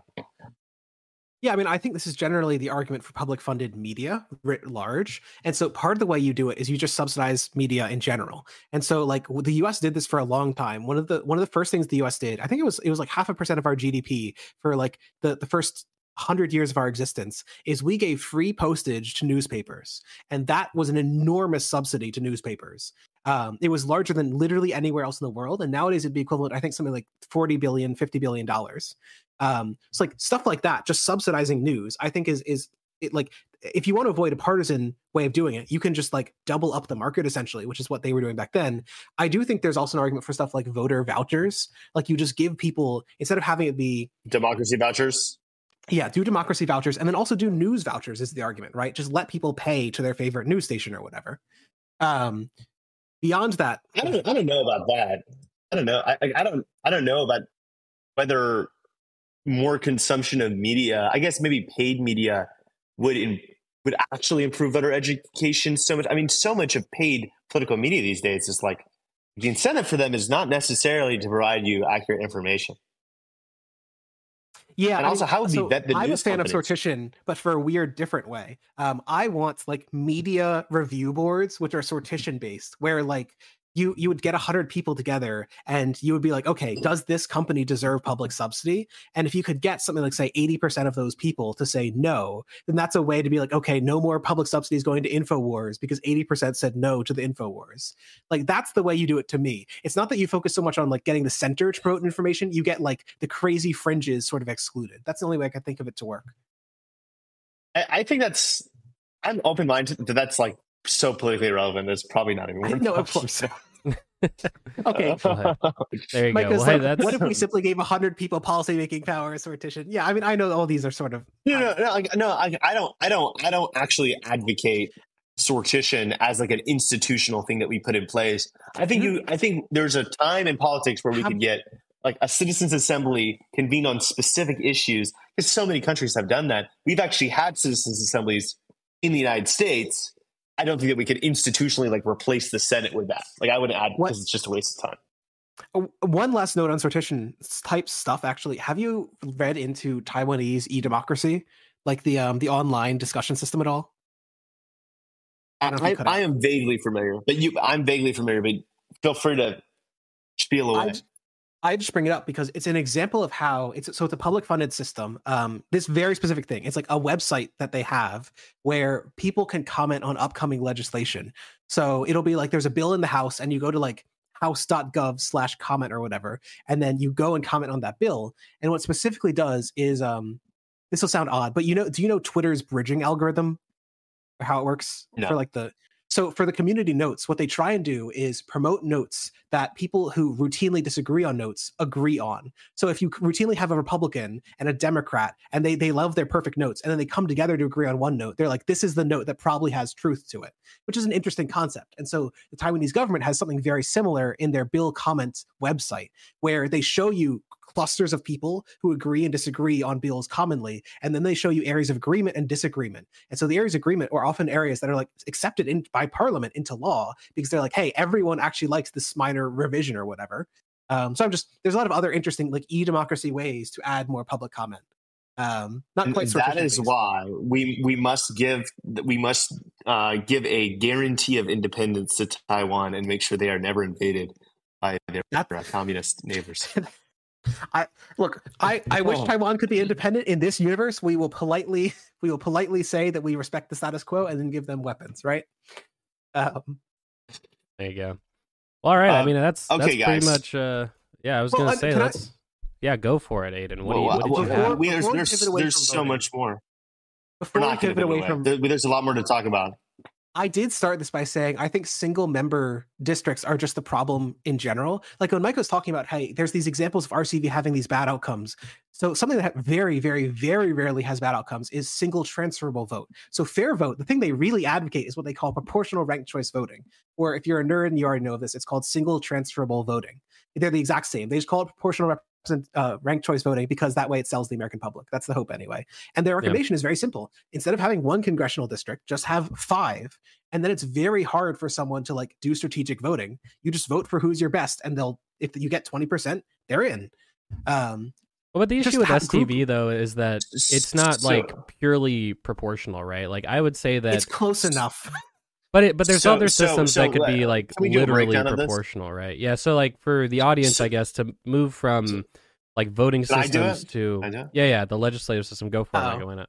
Yeah, I mean, I think this is generally the argument for public funded media writ large. And so part of the way you do it is you just subsidize media in general. And so like the U S did this for a long time. One of the one of the first things the U S did, I think it was it was like half a percent of our G D P for like the, the first hundred years of our existence, is we gave free postage to newspapers. And that was an enormous subsidy to newspapers. Um, it was larger than literally anywhere else in the world. And nowadays it'd be equivalent, I think, something like forty billion, fifty billion dollars. Um, it's like stuff like that, just subsidizing news, I think is, is it like, if you want to avoid a partisan way of doing it, you can just like double up the market essentially, which is what they were doing back then. I do think there's also an argument for stuff like voter vouchers. Like you just give people, instead of having it be democracy vouchers. Yeah, do democracy vouchers and then also do news vouchers is the argument, right? Just let people pay to their favorite news station or whatever. Um, beyond that, I don't, I don't know about that. I don't know. I, I don't. I don't know about whether more consumption of media, I guess maybe paid media, would in, would actually improve voter education so much. I mean, so much of paid political media these days is like the incentive for them is not necessarily to provide you accurate information. Yeah, and I also mean, how would so we vet the I'm news a fan companies? of sortition, but for a weird, different way. Um, I want like media review boards, which are sortition based, where like you you would get a hundred people together, and you would be like, okay, does this company deserve public subsidy? And if you could get something like say eighty percent of those people to say no, then that's a way to be like, okay, no more public subsidies going to InfoWars because eighty percent said no to the InfoWars. Like that's the way you do it to me. It's not that you focus so much on like getting the center to promote information. You get like the crazy fringes sort of excluded. That's the only way I can think of it to work. I, I think that's, I'm open-minded that that's like so politically irrelevant. It's probably not even worth No, it. of course. Okay. There you Mike, go. Well, like, hey, that's... what if we simply gave one hundred people policy-making power as sortition? Yeah, I mean, I know all these are sort of... No, no, no, like, no I, I don't, I don't, I don't actually advocate sortition as like an institutional thing that we put in place. I think you, I think there's a time in politics where we How- could get like a citizens assembly convene on specific issues, because so many countries have done that. We've actually had citizens assemblies in the United States. I don't think that we could institutionally like replace the Senate with that. Like I wouldn't add What- because it's just a waste of time. Uh, One last note on sortition type stuff, actually. Have you read into Taiwanese e-democracy? Like the um the online discussion system at all? I don't know if I, you cut I out. am vaguely familiar, but you, I'm vaguely familiar, but feel free to spiel away. I j- I just bring it up because it's an example of how it's so it's a public funded system. Um, this very specific thing. It's like a website that they have where people can comment on upcoming legislation. So it'll be like there's a bill in the House, and you go to like house.gov slash comment or whatever, and then you go and comment on that bill. And what it specifically does is um, this will sound odd, but you know, do you know Twitter's bridging algorithm? Or how it works No. for like the so for the community notes, what they try and do is promote notes that people who routinely disagree on notes agree on. So if you routinely have a Republican and a Democrat and they they love their perfect notes, and then they come together to agree on one note, they're like, this is the note that probably has truth to it, which is an interesting concept. And so the Taiwanese government has something very similar in their bill comments website, where they show you clusters of people who agree and disagree on bills commonly, and then they show you areas of agreement and disagreement. And so the areas of agreement are often areas that are like accepted in by parliament into law, because they're like, hey, everyone actually likes this minor revision or whatever. Um, so I'm just, there's a lot of other interesting like e-democracy ways to add more public comment. Um, not And quite. that is sortition-based. why we we must give we must uh, give a guarantee of independence to Taiwan and make sure they are never invaded by their That- uh, communist neighbors. I look. I, I wish Oh. Taiwan could be independent. In this universe, we will politely we will politely say that we respect the status quo and then give them weapons, right? Um, There you go. Well, all right. I Um, mean, that's okay, that's guys. pretty much. Uh, yeah, I was Well, gonna uh, say can I- that's. Yeah, go for it, Aiden. What, do you, Well, what did well, you well, have? we- there's Before we there's, give it away there's from so voting. much more. before We're we not give giving it away away. from, There- there's a lot more to talk about. I did start this by saying I think single member districts are just the problem in general. Like when Mike was talking about, hey, there's these examples of R C V having these bad outcomes. So something that very, very, very rarely has bad outcomes is single transferable vote. So fair vote, the thing they really advocate is what they call proportional ranked choice voting. Or if you're a nerd and you already know this, it's called single transferable voting. They're the exact same. They just call it proportional represent, uh, ranked choice voting because that way it sells the American public. That's the hope anyway. And their recommendation is very simple. Instead of having one congressional district, just have five. And then it's very hard for someone to like do strategic voting. You just vote for who's your best, and they'll if you get twenty percent, they're in. Um, Well, but the just issue with have S T V group- though is that it's not So- like purely proportional, right? Like I would say that, it's close enough. but it but there's So- other so- systems so that could let- be like can we do a literally breakdown of this? proportional, right? Yeah. So like for the audience, So- I guess to move from like voting Can I do systems it? to Can I do it? yeah, yeah, the legislative system. Go for it, Oh. Micah, why not?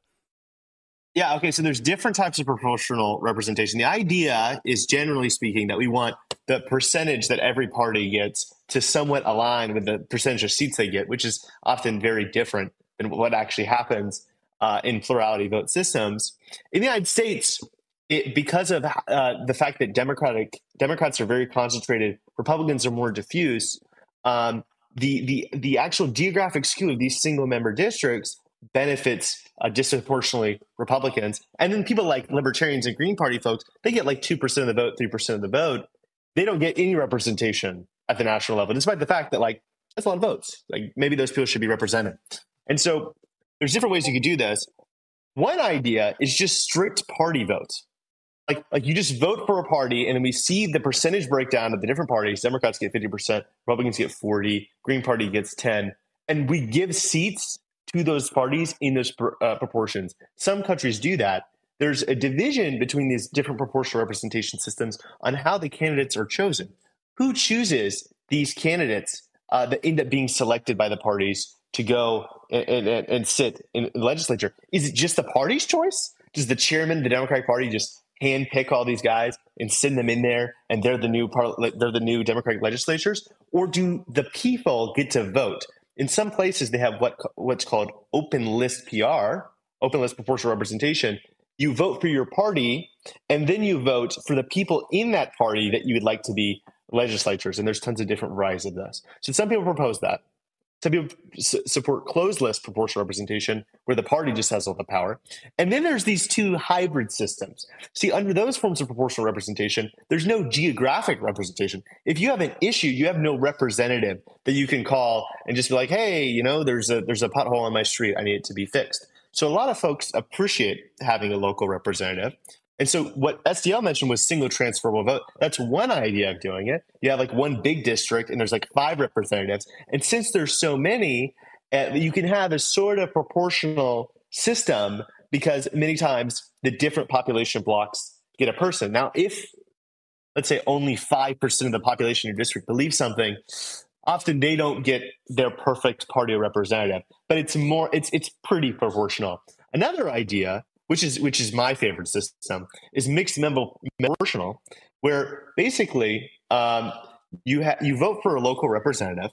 Yeah, okay, so there's different types of proportional representation. The idea is, generally speaking, that we want the percentage that every party gets to somewhat align with the percentage of seats they get, which is often very different than what actually happens uh, in plurality vote systems. In the United States, it, because of uh, the fact that Democratic Democrats are very concentrated, Republicans are more diffuse, um, the, the, the actual geographic skew of these single-member districts benefits uh, disproportionately Republicans. And then people like libertarians and Green Party folks, they get like two percent of the vote, three percent of the vote. They don't get any representation at the national level, despite the fact that like that's a lot of votes. Like maybe those people should be represented. And so there's different ways you could do this. One idea is just strict party votes. Like, like you just vote for a party, and then we see the percentage breakdown of the different parties. Democrats get fifty percent, Republicans get forty, Green Party gets ten. And we give seats to those parties in those uh, proportions. Some countries do that. There's a division between these different proportional representation systems on how the candidates are chosen. Who chooses these candidates uh, that end up being selected by the parties to go and, and, and sit in the legislature? Is it just the party's choice? Does the chairman of the Democratic Party just handpick all these guys and send them in there, and they're the new par- they're the new Democratic legislatures? Or do the people get to vote? In some places, they have what what's called open list P R, open list proportional representation. You vote for your party, and then you vote for the people in that party that you would like to be legislatures. And there's tons of different varieties of this. So some people propose that. Some people su- support closed list proportional representation, where the party just has all the power. And then there's these two hybrid systems. See, under those forms of proportional representation, there's no geographic representation. If you have an issue, you have no representative that you can call and just be like, hey, you know, there's a there's a pothole on my street. I need it to be fixed. So a lot of folks appreciate having a local representative. And so what S D L mentioned was single transferable vote. That's one idea of doing it. You have like one big district and there's like five representatives. And since there's so many, uh, you can have a sort of proportional system because many times the different population blocks get a person. Now, if, let's say, only five percent of the population in your district believes something, often they don't get their perfect party representative. But it's more, it's it's pretty proportional. Another idea, which is which is my favorite system, is mixed member proportional, where basically um, you ha- you vote for a local representative,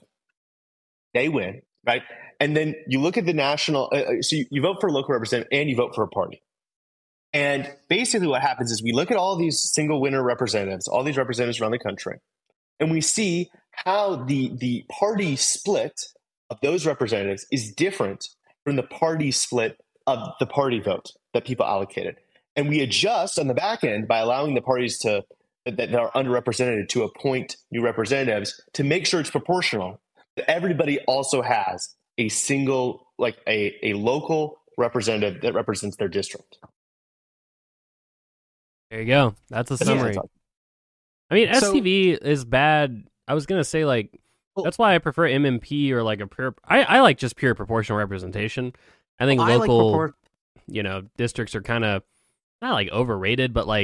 they win, right? And then you look at the national, uh, so you, you vote for a local representative and you vote for a party. And basically what happens is we look at all these single winner representatives, all these representatives around the country, and we see how the the party split of those representatives is different from the party split of the party vote that people allocated. And we adjust on the back end by allowing the parties to that are underrepresented to appoint new representatives to make sure it's proportional. That everybody also has a single, like a, a local representative that represents their district. There you go. That's a That's summary. what I mean, So- S T V is bad. I was gonna say like Well- that's why I prefer M M P or like a pure. I, I like just pure proportional representation. I think I like local, propor- you know, districts are kind of not like overrated, but like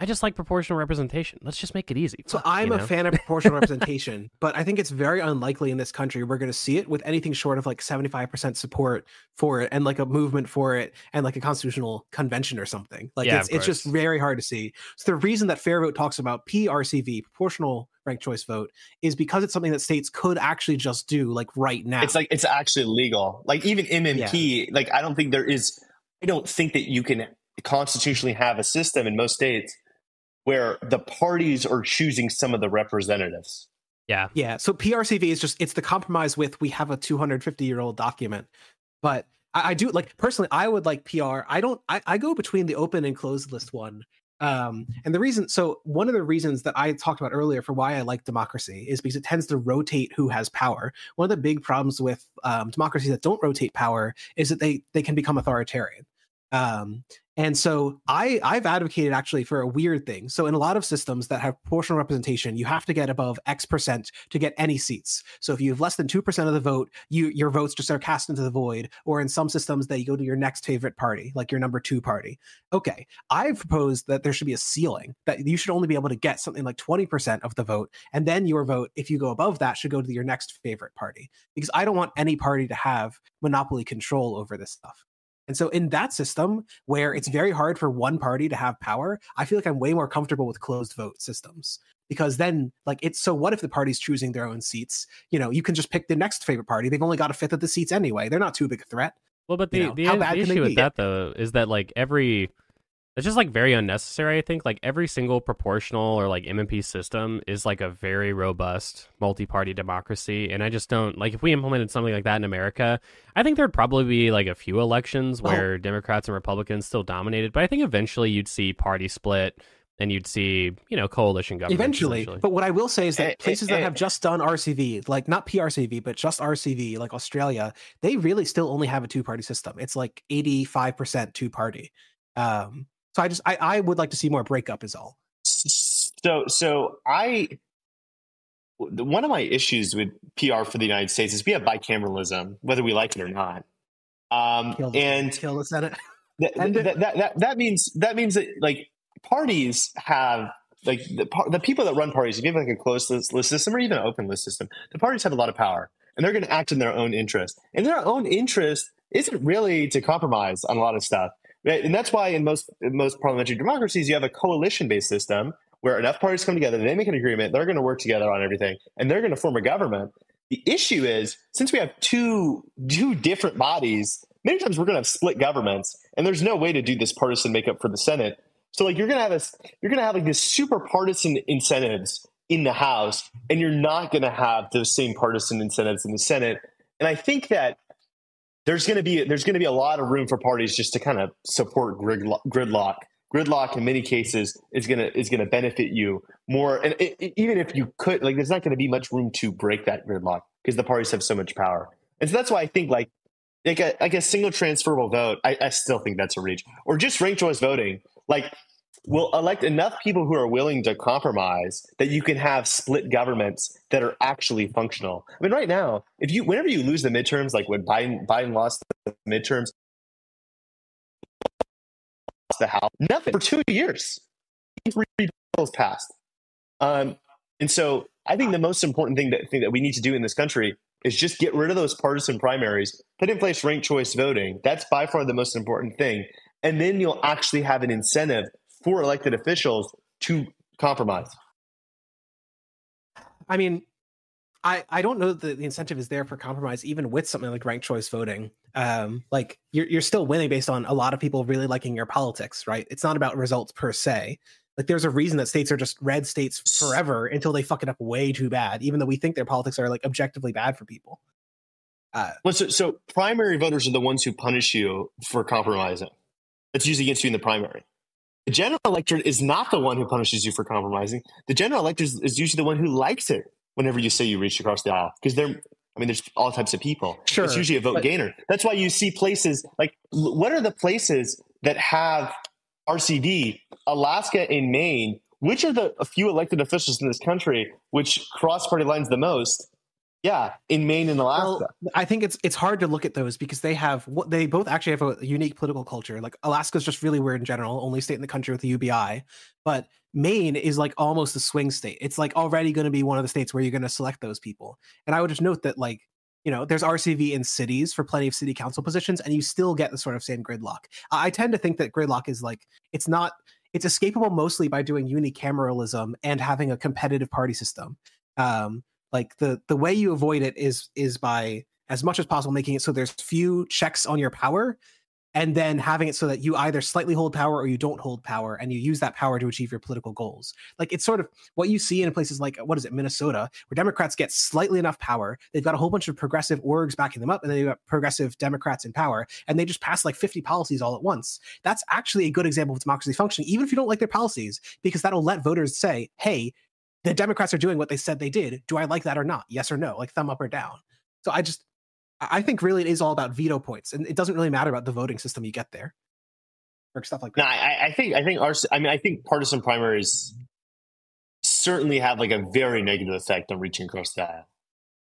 I just like proportional representation. Let's just make it easy. So Fuck, I'm you a know? fan of proportional representation, but I think it's very unlikely in this country we're going to see it with anything short of like seventy-five percent support for it and like a movement for it and like a constitutional convention or something. Like Yeah, it's of it's just course. very hard to see. So the reason that Fair Vote talks about P R C V, proportional ranked choice vote, is because it's something that states could actually just do like right now. It's like it's actually legal. Like even M M P, yeah. like I don't think there is. I don't think that you can constitutionally have a system in most states where the parties are choosing some of the representatives. Yeah. Yeah. So P R C V is just, it's the compromise with, we have a two hundred fifty year old document. But I, I do like, personally, I would like P R. I don't, I, I go between the open and closed list one. Um, and the reason, so one of the reasons that I talked about earlier for why I like democracy is because it tends to rotate who has power. One of the big problems with um, democracies that don't rotate power is that they, they can become authoritarian. Um, and so I, I've advocated actually for a weird thing. So in a lot of systems that have proportional representation, you have to get above X percent to get any seats. So if you have less than two percent of the vote, you your votes just are cast into the void. Or in some systems, they go to your next favorite party, like your number two party. Okay, I've proposed that there should be a ceiling, that you should only be able to get something like twenty percent of the vote. And then your vote, if you go above that, should go to your next favorite party. Because I don't want any party to have monopoly control over this stuff. And so in that system where it's very hard for one party to have power, I feel like I'm way more comfortable with closed vote systems, because then like it's, so what if the party's choosing their own seats? You know, you can just pick the next favorite party. They've only got a fifth of the seats anyway. They're not too big a threat. Well, but the, you know, the, how the bad can they issue with be? that though is that like every, it's just like very unnecessary. I think like every single proportional or like M M P system is like a very robust multi-party democracy, and I just don't like if we implemented something like that in America. I think there'd probably be like a few elections Well- where Democrats and Republicans still dominated, but I think eventually you'd see party split and you'd see, you know, coalition government. Eventually. But what I will say is that Eh, places eh, that eh. have just done R C V, like not P R C V, but just R C V, like Australia, they really still only have a two-party system. It's like eighty-five percent two-party. Um, so I just, I, I would like to see more breakup is all. So, so I, one of my issues with P R for the United States is we have bicameralism, whether we like it or not. Um, Kill the, and kill the Senate. th- And th- that, that, that, that means, that means that like parties have like the, par- the people that run parties, if you have like a closed list, list system or even an open list system, the parties have a lot of power and they're going to act in their own interest, and their own interest isn't really to compromise on a lot of stuff. Right? And that's why in most in most parliamentary democracies, you have a coalition-based system where enough parties come together, they make an agreement, they're going to work together on everything, and they're going to form a government. The issue is, since we have two two different bodies, many times we're going to have split governments, and there's no way to do this partisan makeup for the Senate. So, like, you're going to have this, you're going to have like this super partisan incentives in the House, and you're not going to have those same partisan incentives in the Senate. And I think that there's going to be there's going to be a lot of room for parties just to kind of support gridlock. Gridlock, gridlock in many cases is going to is going to benefit you more. And it, it, even if you could, like, there's not going to be much room to break that gridlock because the parties have so much power. And so that's why I think like like a like a single transferable vote, I, I still think that's a reach. Or just ranked choice voting, like. Will elect enough people who are willing to compromise that you can have split governments that are actually functional. I mean, right now, if you whenever you lose the midterms, like when Biden Biden lost the midterms, the House, nothing for two years, three bills passed. Um, and so, I think the most important thing that thing that we need to do in this country is just get rid of those partisan primaries, put in place ranked choice voting. That's by far the most important thing, and then you'll actually have an incentive for elected officials to compromise. I mean, I, I don't know that the incentive is there for compromise, even with something like ranked choice voting. Um, like you're you're still winning based on a lot of people really liking your politics, right? It's not about results per se. Like there's a reason that states are just red states forever until they fuck it up way too bad, even though we think their politics are like objectively bad for people. Uh, well, so, so primary voters are the ones who punish you for compromising. That's usually against you in the primary. The general electorate is not the one who punishes you for compromising. The general electorate is, is usually the one who likes it whenever you say you reach across the aisle. Because they're, I mean, there's all types of people. Sure, it's usually a vote but- gainer. That's why you see places like, what are the places that have R C V? Alaska and Maine. Which are the a few elected officials in this country which cross party lines the most? Yeah, in Maine and Alaska. Well, I think it's it's hard to look at those because they have what they both actually have a unique political culture. Like Alaska's just really weird in general, only state in the country with the U B I. But Maine is like almost a swing state. It's like already going to be one of the states where you're going to select those people. And I would just note that, like, you know, there's R C V in cities for plenty of city council positions, and you still get the sort of same gridlock. I tend to think that gridlock is like, it's not, it's escapable mostly by doing unicameralism and having a competitive party system. Um, Like the the way you avoid it is is by, as much as possible, making it so there's few checks on your power, and then having it so that you either slightly hold power or you don't hold power, and you use that power to achieve your political goals. Like it's sort of what you see in places like, what is it, Minnesota, where Democrats get slightly enough power. They've got a whole bunch of progressive orgs backing them up, and then they've got progressive Democrats in power, and they just pass like fifty policies all at once. That's actually a good example of democracy functioning, even if you don't like their policies, because that'll let voters say, hey, the Democrats are doing what they said they did. Do I like that or not? Yes or no? Like thumb up or down. So I just, I think really it is all about veto points, and it doesn't really matter about the voting system you get there or stuff like that. No, I, I think I think our I mean I think partisan primaries certainly have like a very negative effect on reaching across the aisle.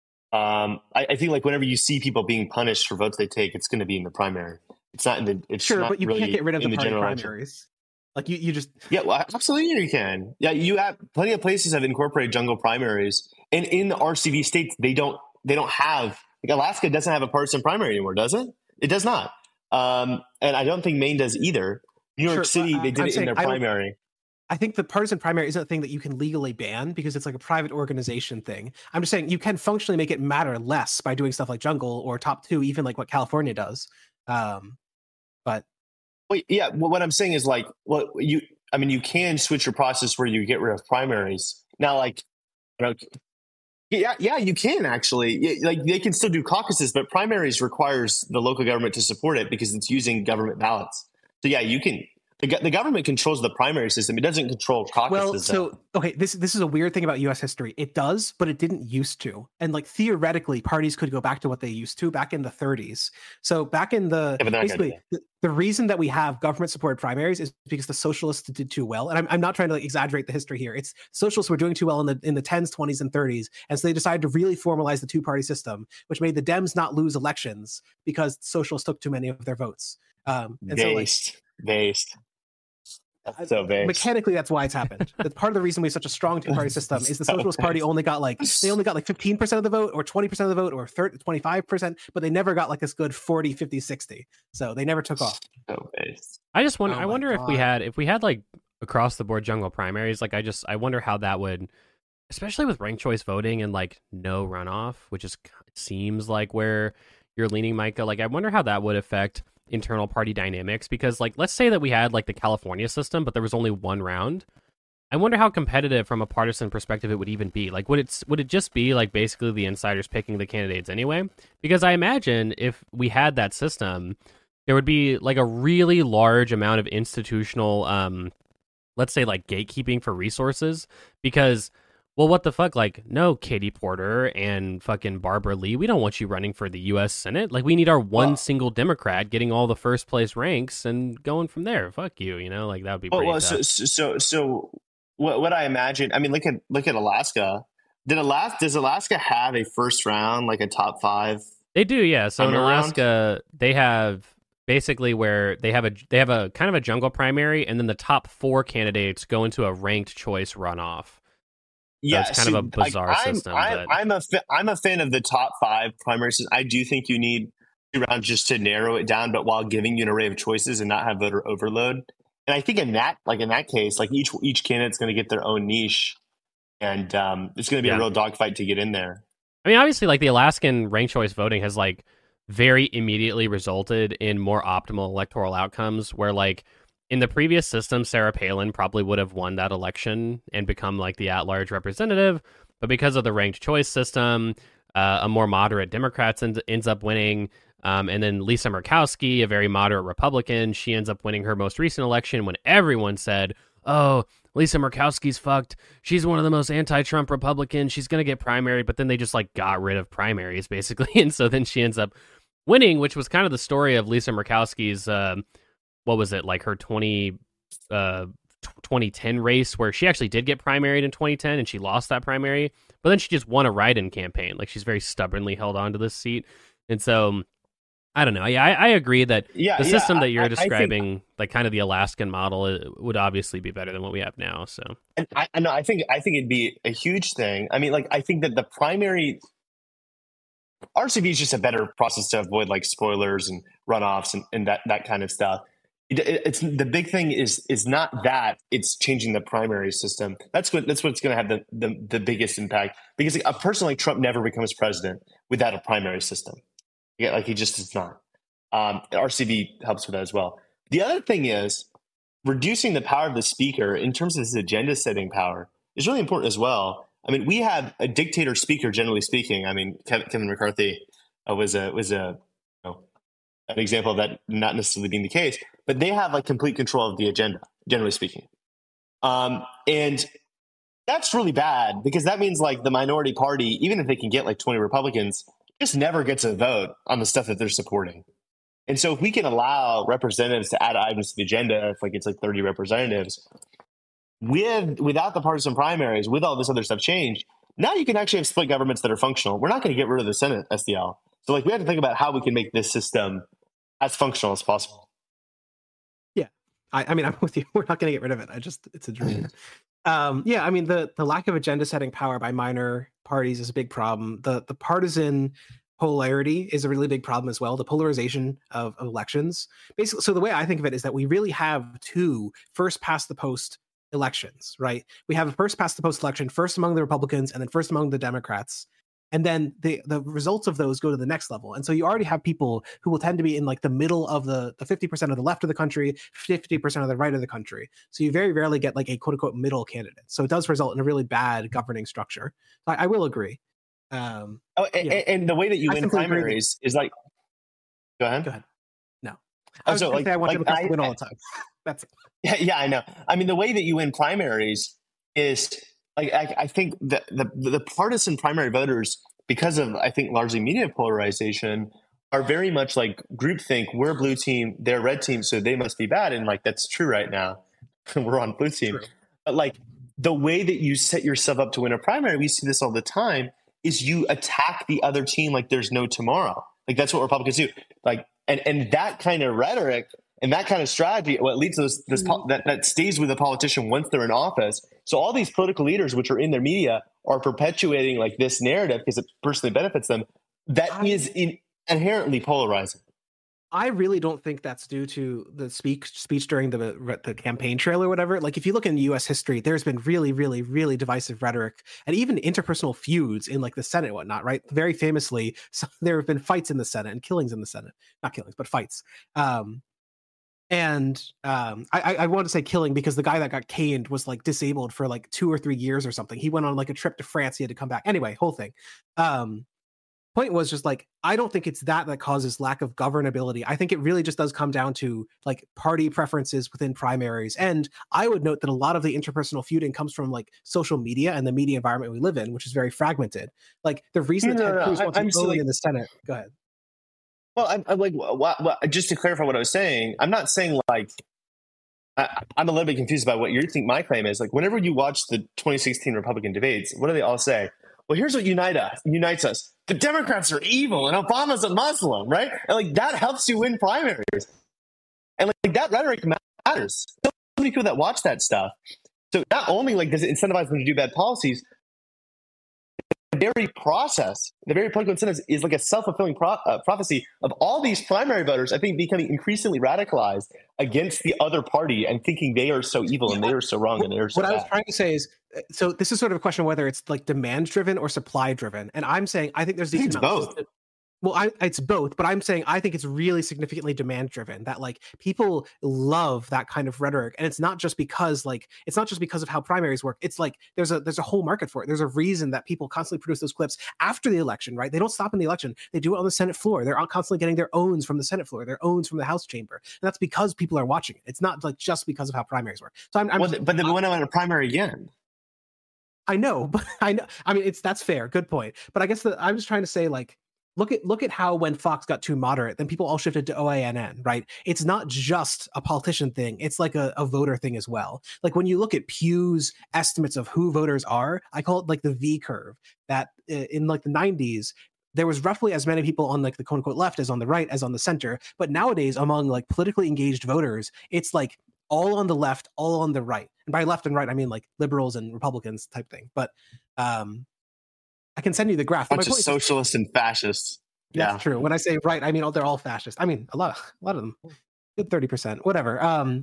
Um, I, I think like whenever you see people being punished for votes they take, it's going to be in the primary. It's not in the. It's sure, not but you really can't get rid of the, the party general primaries. Like you, you just yeah, well, absolutely you can. Yeah, you have plenty of places have incorporated jungle primaries, and in the R C V states they don't they don't have, like Alaska doesn't have a partisan primary anymore, does it? It does not, um, and I don't think Maine does either. New York sure, City uh, they did I'm it in saying, their I primary. I think the partisan primary isn't a thing that you can legally ban because it's like a private organization thing. I'm just saying you can functionally make it matter less by doing stuff like jungle or top two, even like what California does. Um, but Wait, yeah, well, what I'm saying is like, well, you. I mean, you can switch your process where you get rid of primaries. Now, like, you know, yeah, yeah, you can actually. Yeah, like, they can still do caucuses, but primaries requires the local government to support it because it's using government ballots. So, yeah, you can. The, the government controls the primary system. It doesn't control caucuses. Well, so okay, this this is a weird thing about U S history. It does, but it didn't used to. And like theoretically, parties could go back to what they used to back in the thirties. So back in the yeah, basically the, the reason that we have government supported primaries is because the socialists did too well. And I'm I'm not trying to like exaggerate the history here. It's socialists were doing too well in the in the tens, twenties, and thirties, and so they decided to really formalize the two party system, which made the Dems not lose elections because socialists took too many of their votes. Um, and based, so like based. That's so base. Mechanically, that's why it's happened. That's part of the reason we have such a strong two-party system is the so Socialist base. Party only got like they only got like fifteen percent of the vote or twenty percent of the vote or thirty, twenty-five percent, but they never got like this good forty, fifty, sixty. So they never took off. So base. I just wonder. Oh I my wonder if we God. had if we had like across the board jungle primaries. Like I just I wonder how that would, especially with ranked choice voting and like no runoff, which is it seems like where you're leaning, Micah. Like I wonder how that would affect internal party dynamics, because like let's say that we had like the California system but there was only one round. I wonder how competitive from a partisan perspective it would even be. Like would it would it just be like basically the insiders picking the candidates anyway? Because I imagine if we had that system there would be like a really large amount of institutional um let's say like gatekeeping for resources, because well, what the fuck? Like, no, Katie Porter and fucking Barbara Lee, we don't want you running for the U S Senate. Like, we need our one well, single Democrat getting all the first place ranks and going from there. Fuck you, you know, like that would be well, pretty well tough. so, so, so what, what I imagine, I mean, look at, look at Alaska. Did Alaska, does Alaska have a first round, like a top five? They do, yeah. So in Under round? Alaska, they have basically where they have a they have a kind of a jungle primary, and then the top four candidates go into a ranked choice runoff. Yeah, it's kind so, of a bizarre like, I'm, system. I'm, but... I'm a fa- I'm a fan of the top five primary system. I do think you need two rounds just to narrow it down, but while giving you an array of choices and not have voter overload. And I think in that, like in that case, like each each candidate's going to get their own niche, and um, it's going to be Yeah. a real dogfight to get in there. I mean, obviously, like the Alaskan ranked choice voting has like very immediately resulted in more optimal electoral outcomes. Where like in the previous system, Sarah Palin probably would have won that election and become like the at-large representative, but because of the ranked choice system, uh, a more moderate Democrat ends, ends up winning. Um, and then Lisa Murkowski, a very moderate Republican, she ends up winning her most recent election when everyone said, oh, Lisa Murkowski's fucked. She's one of the most anti-Trump Republicans. She's going to get primary. But then they just like got rid of primaries basically. And so then she ends up winning, which was kind of the story of Lisa Murkowski's, uh, what was it, like her twenty twenty ten race where she actually did get primaried in twenty ten and she lost that primary, but then she just won a write-in campaign. Like, she's very stubbornly held on to this seat. And so I don't know. Yeah, I, I agree that yeah, the yeah, system that you're I, describing, I think, like kind of the Alaskan model, it would obviously be better than what we have now. So and I, I know I think I think it'd be a huge thing. I mean, like, I think that the primary R C V is just a better process to avoid like spoilers and runoffs and, and that that kind of stuff. It, it, it's the big thing is is not that it's changing the primary system. That's what that's what's going to have the, the the biggest impact, because a person like Trump never becomes president without a primary system. Yeah, like he just is not. Um, R C V helps with that as well. The other thing is reducing the power of the speaker in terms of his agenda setting power is really important as well. I mean, we have a dictator speaker, generally speaking. I mean, Kevin McCarthy uh, was a was a you know, an example of that not necessarily being the case, but they have like complete control of the agenda, generally speaking. Um, and that's really bad, because that means like the minority party, even if they can get like twenty Republicans, just never gets a vote on the stuff that they're supporting. And so if we can allow representatives to add items to the agenda, if like it's like thirty representatives, with without the partisan primaries, with all this other stuff changed, now you can actually have split governments that are functional. We're not going to get rid of the Senate S D L. So like we have to think about how we can make this system as functional as possible. Yeah. I, I mean, I'm with you. We're not going to get rid of it. I just, it's a dream. um, yeah. I mean, the, the lack of agenda setting power by minor parties is a big problem. The, the partisan polarity is a really big problem as well. The polarization of, of elections. Basically, so the way I think of it is that we really have two first past the post elections, right? We have a first past the post election, first among the Republicans and then first among the Democrats. And then the, the results of those go to the next level. And so you already have people who will tend to be in like the middle of the, the fifty percent of the left of the country, fifty percent of the right of the country. So you very rarely get like a quote unquote middle candidate. So it does result in a really bad governing structure. I, I will agree. Um, oh, and, yeah. and the way that you I win primaries is like, go ahead. Go ahead. No. Oh, I was so, like, say I want like, Democrats I, to win all the time. That's it. Yeah, yeah, I know. I mean, the way that you win primaries is like I, I think the, the the partisan primary voters, because of I think largely media polarization, are very much like groupthink. We're blue team, they're red team, so they must be bad. And like that's true right now. We're on blue team. True. But like the way that you set yourself up to win a primary, we see this all the time, is you attack the other team like there's no tomorrow. Like that's what Republicans do. Like and and that kind of rhetoric and that kind of strategy, what leads to this, this mm-hmm. that, that stays with the politician once they're in office. So all these political leaders, which are in their media, are perpetuating like this narrative because it personally benefits them. That I, is in, inherently polarizing. I really don't think that's due to the speak, speech during the the campaign trail or whatever. Like if you look in U S history, there's been really, really, really divisive rhetoric and even interpersonal feuds in like the Senate and whatnot, right? Very famously, so there have been fights in the Senate and killings in the Senate. Not killings, but fights. Um, And um, I, I wanted to say killing because the guy that got caned was like disabled for like two or three years or something. He went on like a trip to France. He had to come back. Anyway, whole thing. Um, point was just like, I don't think it's that that causes lack of governability. I think it really just does come down to like party preferences within primaries. And I would note that a lot of the interpersonal feuding comes from like social media and the media environment we live in, which is very fragmented. Like the reason no, that Ted no, Cruz no, wants I'm to vote like- in the Senate. Go ahead. Well, I'm, I'm like, what, what, just to clarify what I was saying, I'm not saying like, I, I'm a little bit confused about what you think my claim is. Like, whenever you watch the twenty sixteen Republican debates, what do they all say? Well, here's what unite us, unites us. The Democrats are evil and Obama's a Muslim, right? And like that helps you win primaries. And like that rhetoric matters. So many people that watch that stuff. So not only like does it incentivize them to do bad policies, the very process, the very political incentives is like a self-fulfilling pro- uh, prophecy of all these primary voters, I think, becoming increasingly radicalized against the other party and thinking they are so evil and they are so wrong and they are so What bad. I was trying to say is, so this is sort of a question whether it's like demand-driven or supply-driven. And I'm saying I think there's these both. Well, I, it's both, but I'm saying I think it's really significantly demand driven, that like people love that kind of rhetoric. And it's not just because like it's not just because of how primaries work. It's like there's a there's a whole market for it. There's a reason that people constantly produce those clips after the election, right? They don't stop in the election. They do it on the Senate floor. They're constantly getting their owns from the Senate floor, their owns from the House chamber. And that's because people are watching it. It's not like just because of how primaries work. So I'm, I'm well, but then we went on a primary again. I know, but I know. I mean, it's that's fair. Good point. But I guess that I'm just trying to say like, look at look at how when Fox got too moderate, then people all shifted to O A N N, right? It's not just a politician thing; it's like a, a voter thing as well. Like when you look at Pew's estimates of who voters are, I call it like the V curve. That uh, in like the nineties, there was roughly as many people on like the quote unquote left as on the right as on the center. But nowadays, among like politically engaged voters, it's like all on the left, all on the right. And by left and right, I mean like liberals and Republicans type thing. But um, I can send you the graph. Bunch of socialists and fascists. That's yeah. true. When I say right, I mean, oh, they're all fascist. I mean, a lot of, a lot of them, good thirty percent, whatever. Um,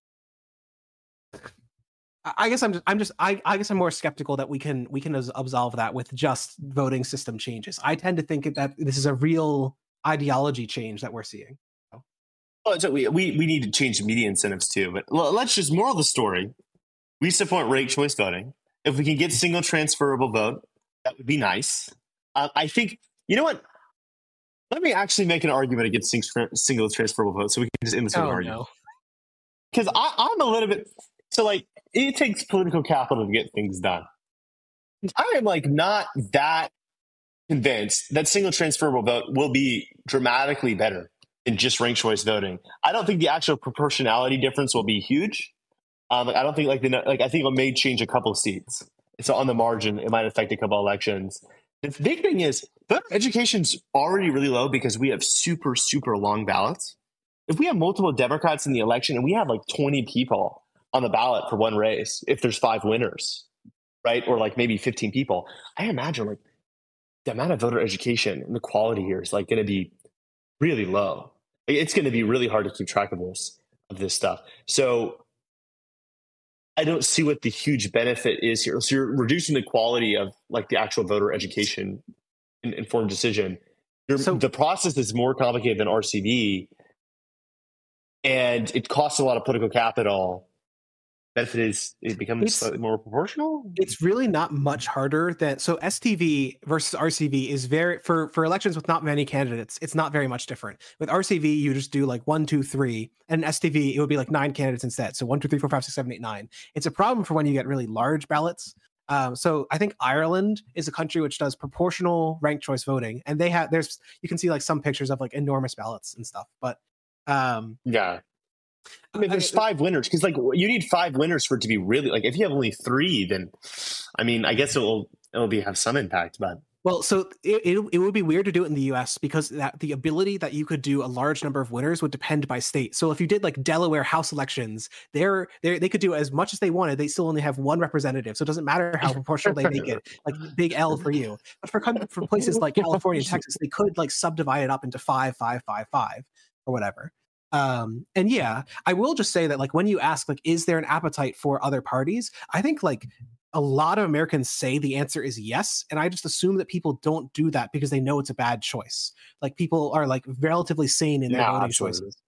I guess I'm just, I'm just, I, I guess I'm more skeptical that we can, we can absolve that with just voting system changes. I tend to think that this is a real ideology change that we're seeing. Well, so we, we, we need to change media incentives too, but let's just moral of the story. We support ranked choice voting. If we can get single transferable vote, that would be nice. Uh, I think, you know what? Let me actually make an argument against single transferable vote so we can just end this oh, argument. Because no. I'm a little bit, so like, it takes political capital to get things done. I am like not that convinced that single transferable vote will be dramatically better than just ranked choice voting. I don't think the actual proportionality difference will be huge. Um, I don't think like the like I think it may change a couple of seats. So on the margin, it might affect a couple of elections. The big thing is voter education's already really low because we have super super long ballots. If we have multiple Democrats in the election and we have like twenty people on the ballot for one race, if there's five winners, right, or like maybe fifteen people, I imagine like the amount of voter education and the quality here is like going to be really low. It's going to be really hard to keep track of this of this stuff. So I don't see what the huge benefit is here. So you're reducing the quality of like the actual voter education and informed decision. You're, so, the process is more complicated than R C V, and it costs a lot of political capital. Benefit is it becomes slightly more proportional. It's really not much harder than so S T V versus R C V is very for for elections with not many candidates. It's not very much different. With R C V, you just do like one, two, three, and S T V it would be like nine candidates instead. So one, two, three, four, five, six, seven, eight, nine. It's a problem for when you get really large ballots. Um, so I think Ireland is a country which does proportional ranked choice voting, and they have there's you can see like some pictures of like enormous ballots and stuff. But um, yeah. I mean, there's five winners because, like, you need five winners for it to be really like. If you have only three, then, I mean, I guess it will it'll be have some impact. But well, so it, it it would be weird to do it in the U S because that the ability that you could do a large number of winners would depend by state. So if you did like Delaware House elections, they're they they could do as much as they wanted. They still only have one representative, so it doesn't matter how proportional they make it. Like big L for you. But for for places like California and Texas, they could like subdivide it up into five, five, five, five, or whatever. Um, and yeah, I will just say that like when you ask, like, is there an appetite for other parties? I think like a lot of Americans say the answer is yes. And I just assume that people don't do that because they know it's a bad choice. Like people are like relatively sane in their no, voting absolutely. choices.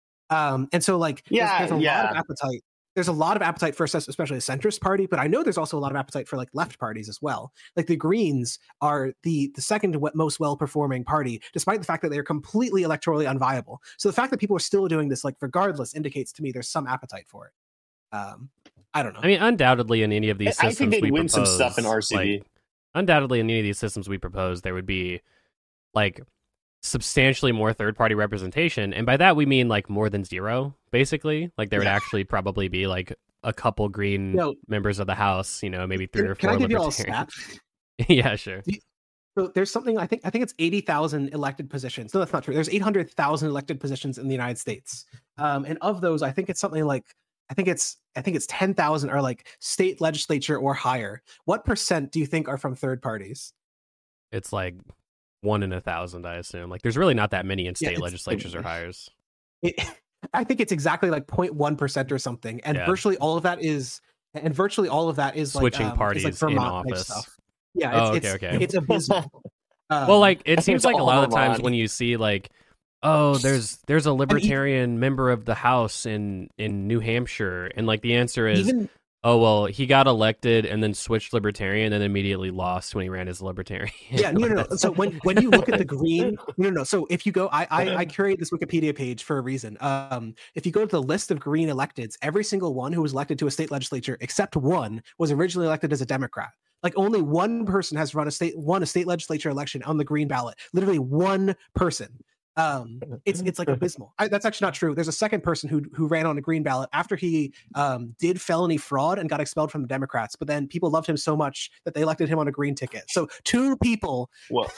Um, and so like, yeah, there's, there's a yeah. lot of appetite. There's a lot of appetite for especially a centrist party, but I know there's also a lot of appetite for like left parties as well. Like the Greens are the the second most well-performing party, despite the fact that they're completely electorally unviable. So the fact that people are still doing this, like regardless, indicates to me there's some appetite for it. Um, I don't know. I mean, undoubtedly in any of these systems, I think they'd we win propose, some stuff in R C V. Like, undoubtedly in any of these systems we propose, there would be like substantially more third-party representation, and by that we mean like more than zero, basically. Like there would yeah. actually probably be like a couple Green no. members of the House, you know, maybe three can, or four. Can I give you all a stat? Yeah, sure. So there's something I think I think it's eighty thousand elected positions. No, that's not true. There's eight hundred thousand elected positions in the United States, um, and of those, I think it's something like I think it's I think it's ten thousand are like state legislature or higher. What percent do you think are from third parties? It's like one in a thousand, I assume. Like there's really not that many in state yeah, legislatures or hires. It, I think it's exactly like zero point one percent or something, and yeah. virtually all of that is, and virtually all of that is switching like, um, parties is like in office. Stuff. Yeah, oh, it's, okay, it's, okay. It's abysmal. um, well, like it seems like a lot of the times on. when you see like, oh, there's there's a libertarian even, member of the House in in New Hampshire, and like the answer is, even, oh well, he got elected and then switched libertarian and immediately lost when he ran as a libertarian. Yeah, no, no, no. So when, when you look at the Green, no, no. So if you go, I, I I curate this Wikipedia page for a reason. Um, if you go to the list of Green electeds, every single one who was elected to a state legislature except one was originally elected as a Democrat. Like only one person has run a state won a state legislature election on the green ballot. Literally one person. Um, it's it's like abysmal. I, that's actually not true. There's a second person who who ran on a green ballot after he um, did felony fraud and got expelled from the Democrats. But then people loved him so much that they elected him on a green ticket. So two people. Well,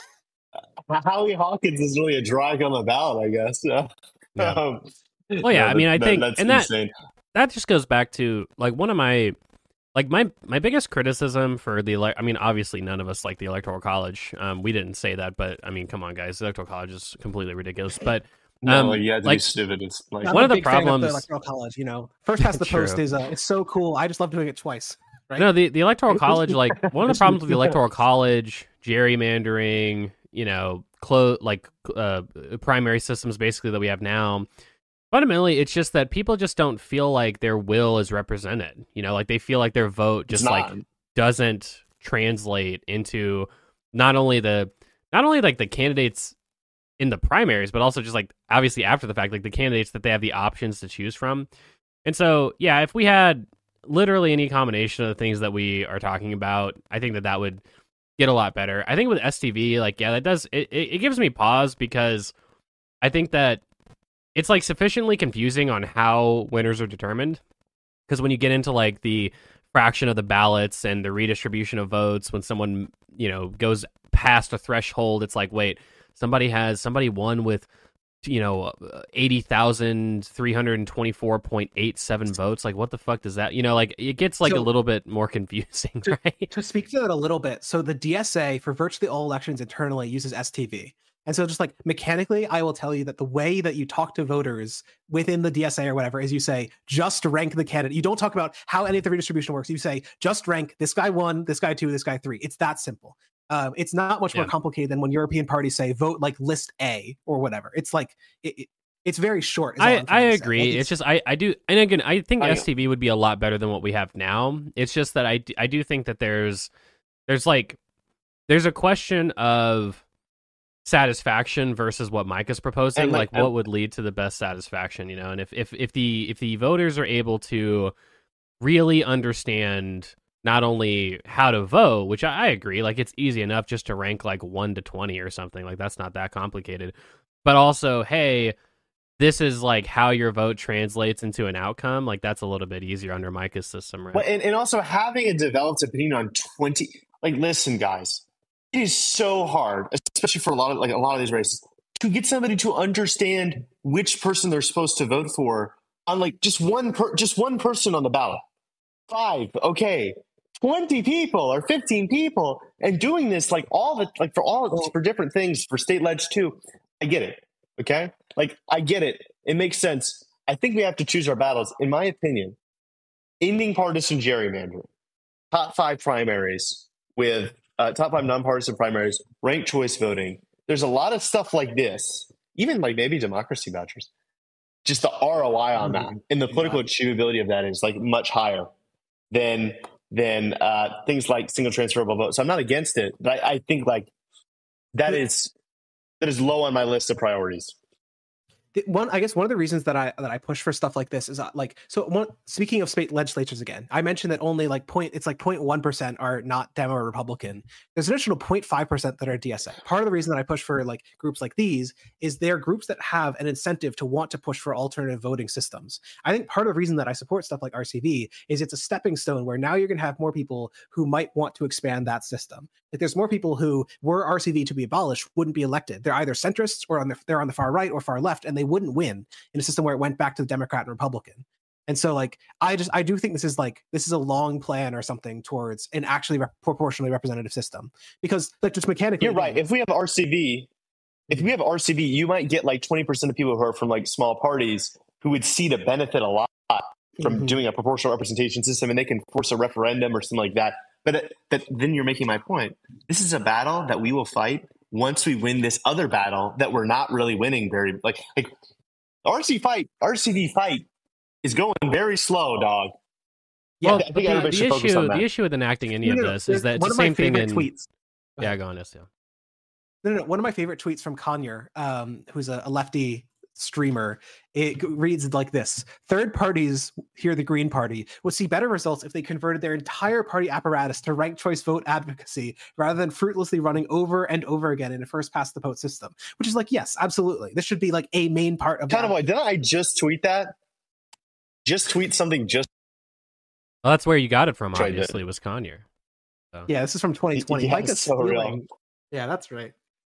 Howie Hawkins is really a drag on the ballot, I guess. Yeah. Yeah. Um, well, yeah. no, I mean, I that, think, that's and that insane. that just goes back to like one of my. Like my my biggest criticism for the ele- I mean, obviously none of us like the Electoral College. Um, we didn't say that, but I mean, come on, guys, the Electoral College is completely ridiculous. But no, um, like, you have to like, be stupid. It's like I'm one a of the big fan problems- the Electoral College, you know, first past the True. post is uh, it's so cool. I just love doing it twice. Right? no, the the Electoral College, like one of the problems with the Electoral College, gerrymandering, you know, clo- like uh, primary systems, basically that we have now. Fundamentally, it's just that people just don't feel like their will is represented. You know, like they feel like their vote just It's like not. doesn't translate into not only the not only like the candidates in the primaries, but also just like obviously after the fact, like the candidates that they have the options to choose from. And so, yeah, if we had literally any combination of the things that we are talking about, I think that that would get a lot better. I think with S T V, like, yeah, that does it. It, it gives me pause because I think that it's like sufficiently confusing on how winners are determined. Because when you get into like the fraction of the ballots and the redistribution of votes, when someone, you know, goes past a threshold, it's like, wait, somebody has somebody won with, you know, eighty thousand three hundred twenty-four point eight seven votes. Like, what the fuck does that, you know, like it gets like So- a little bit more confusing, to, right? to speak to that a little bit, so the D S A for virtually all elections internally uses S T V. And so just like mechanically, I will tell you that the way that you talk to voters within the D S A or whatever is you say, just rank the candidate. You don't talk about how any of the redistribution works. You say, just rank this guy one, this guy two, this guy three. It's that simple. Um, it's not much more Yeah. complicated than when European parties say, vote like list A or whatever. It's like, it, it, it's very short. is all I, I'm I trying to say. agree. Like, it's, just I, I do, and again, I think I- S T V would be a lot better than what we have now. It's just that I, d- I do think that there's there's like there's a question of satisfaction versus what Mike is proposing. And, like, like, what would lead to the best satisfaction, you know? And if if if the if the voters are able to really understand not only how to vote, which I, I agree, like it's easy enough just to rank like one to twenty or something, like that's not that complicated, but also, hey, this is like how your vote translates into an outcome. Like that's a little bit easier under Micah's system, right? Well, and, and also having a developed opinion on twenty. Like, listen, guys, it is so hard, especially for a lot of like a lot of these races, to get somebody to understand which person they're supposed to vote for on like just one per, just one person on the ballot. Five, okay, twenty people or fifteen people, and doing this like all the like for all for different things for state ledge too. I get it. Okay, like I get it. It makes sense. I think we have to choose our battles. In my opinion, ending partisan gerrymandering, top five primaries with uh, top five nonpartisan primaries, ranked choice voting. There's a lot of stuff like this, even like maybe democracy vouchers. Just the R O I on that and the political achievability of that is like much higher than than uh, things like single transferable vote. So I'm not against it, but I, I think like that is that is low on my list of priorities. The- one I guess one of the reasons that I that I push for stuff like this is uh, like so one speaking of state legislatures again, I mentioned that only like point it's like zero point one percent are not Demo or Republican. There's an additional zero point five percent that are D S A. Part of the reason that I push for like groups like these is they're groups that have an incentive to want to push for alternative voting systems. I think part of the reason that I support stuff like R C V is it's a stepping stone where now you're going to have more people who might want to expand that system. Like there's more people who were R C V to be abolished wouldn't be elected. They're either centrists or on the they're on the far right or far left, and they wouldn't win in a system where it went back to the Democrat and Republican. And so like I just I do think this is like this is a long plan or something towards an actually rep- proportionally representative system, because like just mechanically You're right. If we have R C V, if we have R C V, you might get like twenty percent of people who are from like small parties who would see the benefit a lot from Mhm. doing a proportional representation system, and they can force a referendum or something like that. But, it, but then you're making my point. This is a battle that we will fight once we win this other battle that we're not really winning very like like R C fight R C V fight is going very slow, dog. Yeah, well, I think the, everybody the should focus issue on that. the issue with enacting any No, of no, no, this is that it's one the of my same thing favorite in tweets. yeah, go on, yes, yeah. No, no, no. One of my favorite tweets from Conyer, um, who's a, a lefty streamer. It reads like this: third parties, here the Green Party, would see better results if they converted their entire party apparatus to ranked choice vote advocacy rather than fruitlessly running over and over again in a first past the post system. Which is like, yes, absolutely. This should be like a main part of kind of like, didn't I just tweet that? Just tweet something just Well, that's where you got it from, Tried to- obviously, was Conyer. So. Yeah, this is from twenty twenty. Yeah, Mike is it's so real. stealing- Yeah, that's right.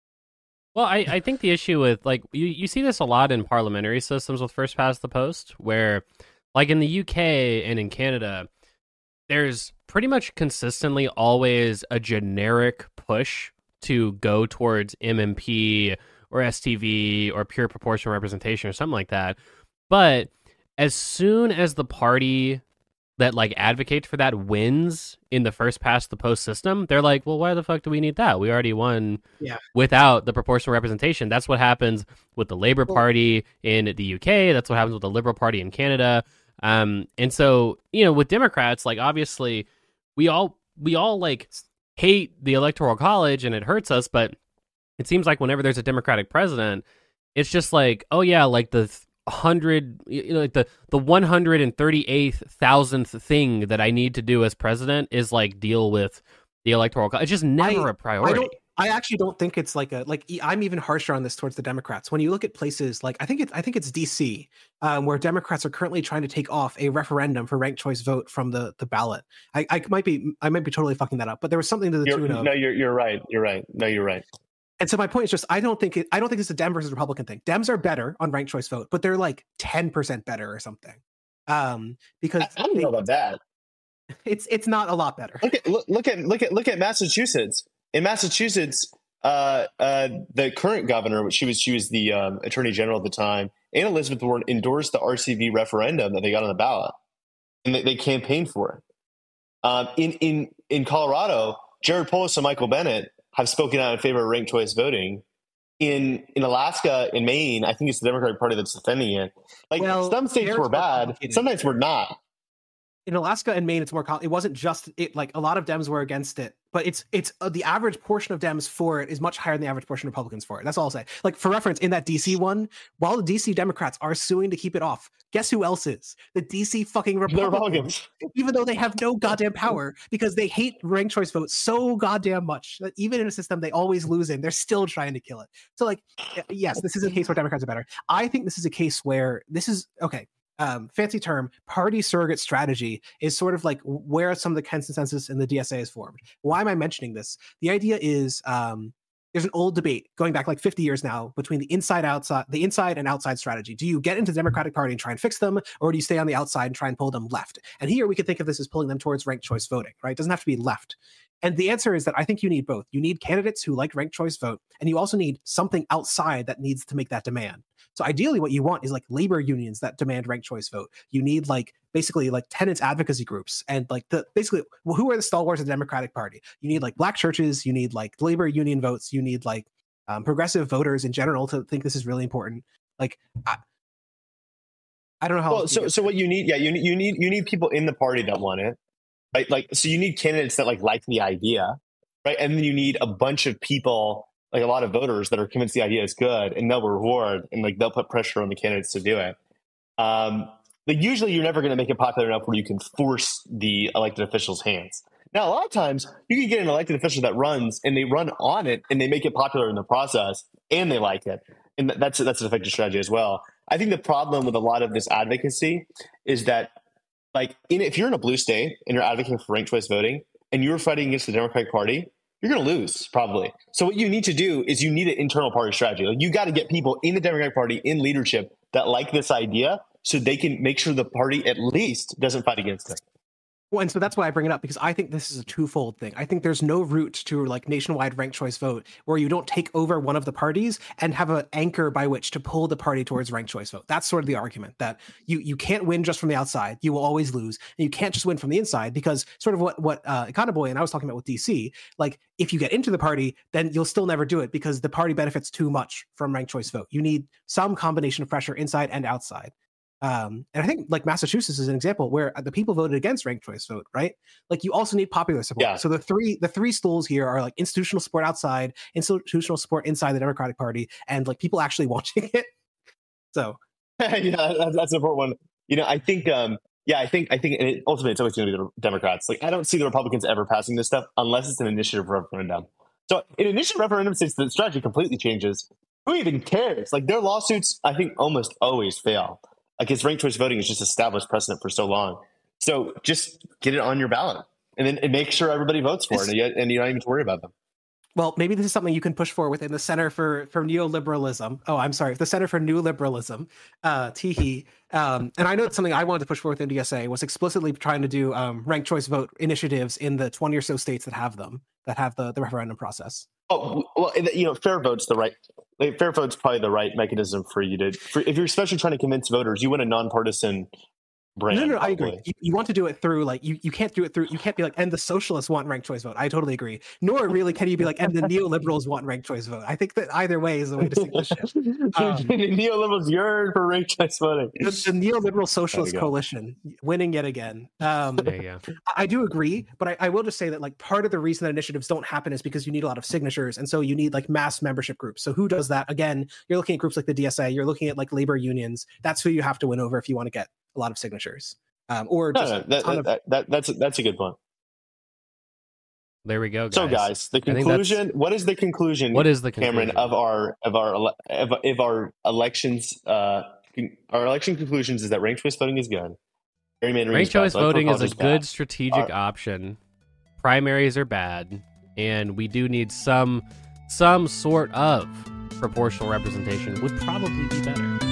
Well, I, I think the issue with, like, you, you see this a lot in parliamentary systems with first past the post, where, like, in the U K and in Canada, there's pretty much consistently always a generic push to go towards M M P or S T V or pure proportional representation or something like that. But as soon as the party that like advocates for that wins in the first past the post system, they're like, well, why the fuck do we need that? We already won Yeah. without the proportional representation. That's what happens with the Labour Well- Party in the U K. That's what happens with the Liberal Party in Canada. Um, and so, you know, with Democrats, like, obviously we all we all like hate the Electoral College and it hurts us, but it seems like whenever there's a Democratic president, it's just like, oh yeah, like the th- hundred, you know, like the the one hundred and thirty eighth thousandth thing that I need to do as president is like deal with the Electoral College. It's just never I- a priority. I don't. I actually don't think it's like a like. e- I'm even harsher on this towards the Democrats. When you look at places like I think it, I think it's D C, um, where Democrats are currently trying to take off a referendum for ranked choice vote from the the ballot. I, I might be I might be totally fucking that up, but there was something to the You're, tune of. no, you're you're right. You're right. No, you're right. And so my point is just I don't think it, I don't think it's a Dem versus Republican thing. Dems are better on ranked choice vote, but they're like ten percent better or something. Um, because I, I don't they- know about that. it's it's not a lot better. Look at look, look at look at look at Massachusetts. In Massachusetts, uh, uh, the current governor, she was she was the um, attorney general at the time, Anne Elizabeth Warren endorsed the R C V referendum that they got on the ballot, and they, they campaigned for it. Um, in in in Colorado, Jared Polis and Michael Bennet have spoken out in favor of ranked choice voting. In in Alaska and Maine, I think it's the Democratic Party that's defending it. Like Well, some states theirs were were bad, complicated. sometimes we're not. In Alaska and Maine, it's more. Com- it wasn't just it. Like a lot of Dems were against it, but it's it's uh, the average portion of Dems for it is much higher than the average portion of Republicans for it. That's all I'll say. Like for reference, in that D C one, while the D C Democrats are suing to keep it off, guess who else is? The D C fucking The Republicans. Republicans. Even though they have no goddamn power because they hate ranked choice votes so goddamn much that even in a system they always lose in, they're still trying to kill it. So like, yes, this is a case where Democrats are better. I think this is a case where this is okay. Um, fancy term, party surrogate strategy is sort of like where some of the consensus in the D S A is formed. Why am I mentioning this? The idea is um, there's an old debate going back like fifty years now between the inside outside, the inside and outside strategy. Do you get into the Democratic Party and try and fix them, or do you stay on the outside and try and pull them left? And here we could think of this as pulling them towards ranked choice voting, right? It doesn't have to be left. And the answer is that I think you need both. You need candidates who like ranked choice vote, and you also need something outside that needs to make that demand. So ideally what you want is like labor unions that demand ranked choice vote. You need like basically like tenants advocacy groups and like the basically well, who are the stalwarts of the Democratic Party? You need like black churches, you need like labor union votes, you need like um, progressive voters in general to think this is really important. Like I, I don't know how Well, else to so get- so what you need, yeah, you need you need you need people in the party that want it, right? Like, so you need candidates that like like the idea, right? And then you need a bunch of people, like a lot of voters that are convinced the idea is good, and they'll reward and like they'll put pressure on the candidates to do it. Um, like usually, you're never going to make it popular enough where you can force the elected officials' hands. Now, a lot of times you can get an elected official that runs and they run on it and they make it popular in the process and they like it, and that's that's an effective strategy as well. I think the problem with a lot of this advocacy is that, like, in, if you're in a blue state and you're advocating for ranked choice voting and you're fighting against the Democratic Party, you're going to lose probably. So what you need to do is you need an internal party strategy. Like, you got to get people in the Democratic Party in leadership that like this idea, so they can make sure the party at least doesn't fight against it. Well, and so that's why I bring it up, because I think this is a twofold thing. I think there's no route to like nationwide ranked choice vote where you don't take over one of the parties and have an anchor by which to pull the party towards ranked choice vote. That's sort of the argument, that you you can't win just from the outside. You will always lose. And you can't just win from the inside, because sort of what what uh, Econoboy and I was talking about with D C, like if you get into the party, then you'll still never do it because the party benefits too much from ranked choice vote. You need some combination of pressure inside and outside. Um, and I think like Massachusetts is an example where the people voted against ranked choice vote, right? Like you also need popular support. Yeah. So the three the three stools here are like institutional support outside, institutional support inside the Democratic Party, and like people actually wanting it. So yeah, that's, that's an important one. You know, I think, um, yeah, I think, I think, and it, ultimately, it's always going to be the Democrats. Like, I don't see the Republicans ever passing this stuff unless it's an initiative referendum. So, in initiative referendum states, the strategy completely changes. Who even cares? Like, their lawsuits, I think, almost always fail. Like, it's ranked choice voting is just established precedent for so long. So, just get it on your ballot, and then and make sure everybody votes for it, and you, and you don't even have to worry about them. Well, maybe this is something you can push for within the Center for, for Neoliberalism. Oh, I'm sorry, the Center for New Liberalism, uh, T H E. Um, and I know it's something I wanted to push for within D S A was explicitly trying to do um, ranked choice vote initiatives in the twenty or so states that have them, that have the, the referendum process. Oh, well, you know, fair vote's the right, like, fair vote's probably the right mechanism for you to, for, if you're especially trying to convince voters, you want a nonpartisan brand. No, no, no, I probably. agree. You, you want to do it through, like, you, you can't do it through, you can't be like, and the socialists want ranked choice vote. I totally agree. Nor really can you be like, and the neoliberals want ranked choice vote. I think that either way is the way to sink the ship. Um, the neoliberals yearn for ranked choice voting. The, the neoliberal socialist coalition winning yet again. Um, there you go. I, I do agree, but I, I will just say that, like, part of the reason that initiatives don't happen is because you need a lot of signatures, and so you need like mass membership groups. So who does that? Again, you're looking at groups like the D S A. You're looking at like labor unions. That's who you have to win over if you want to get a lot of signatures. Um, or just no, no, that, that, of- that, that, that's that's a good point. There we go, guys. So, guys, the conclusion. What is the conclusion? What is the conclusion, Cameron, of our of our of, of our elections? Uh, our election conclusions is that ranked choice voting is good. Ranked choice voting is a is good bad. strategic Our, option. Primaries are bad, and we do need some some sort of proportional representation. Would probably be better.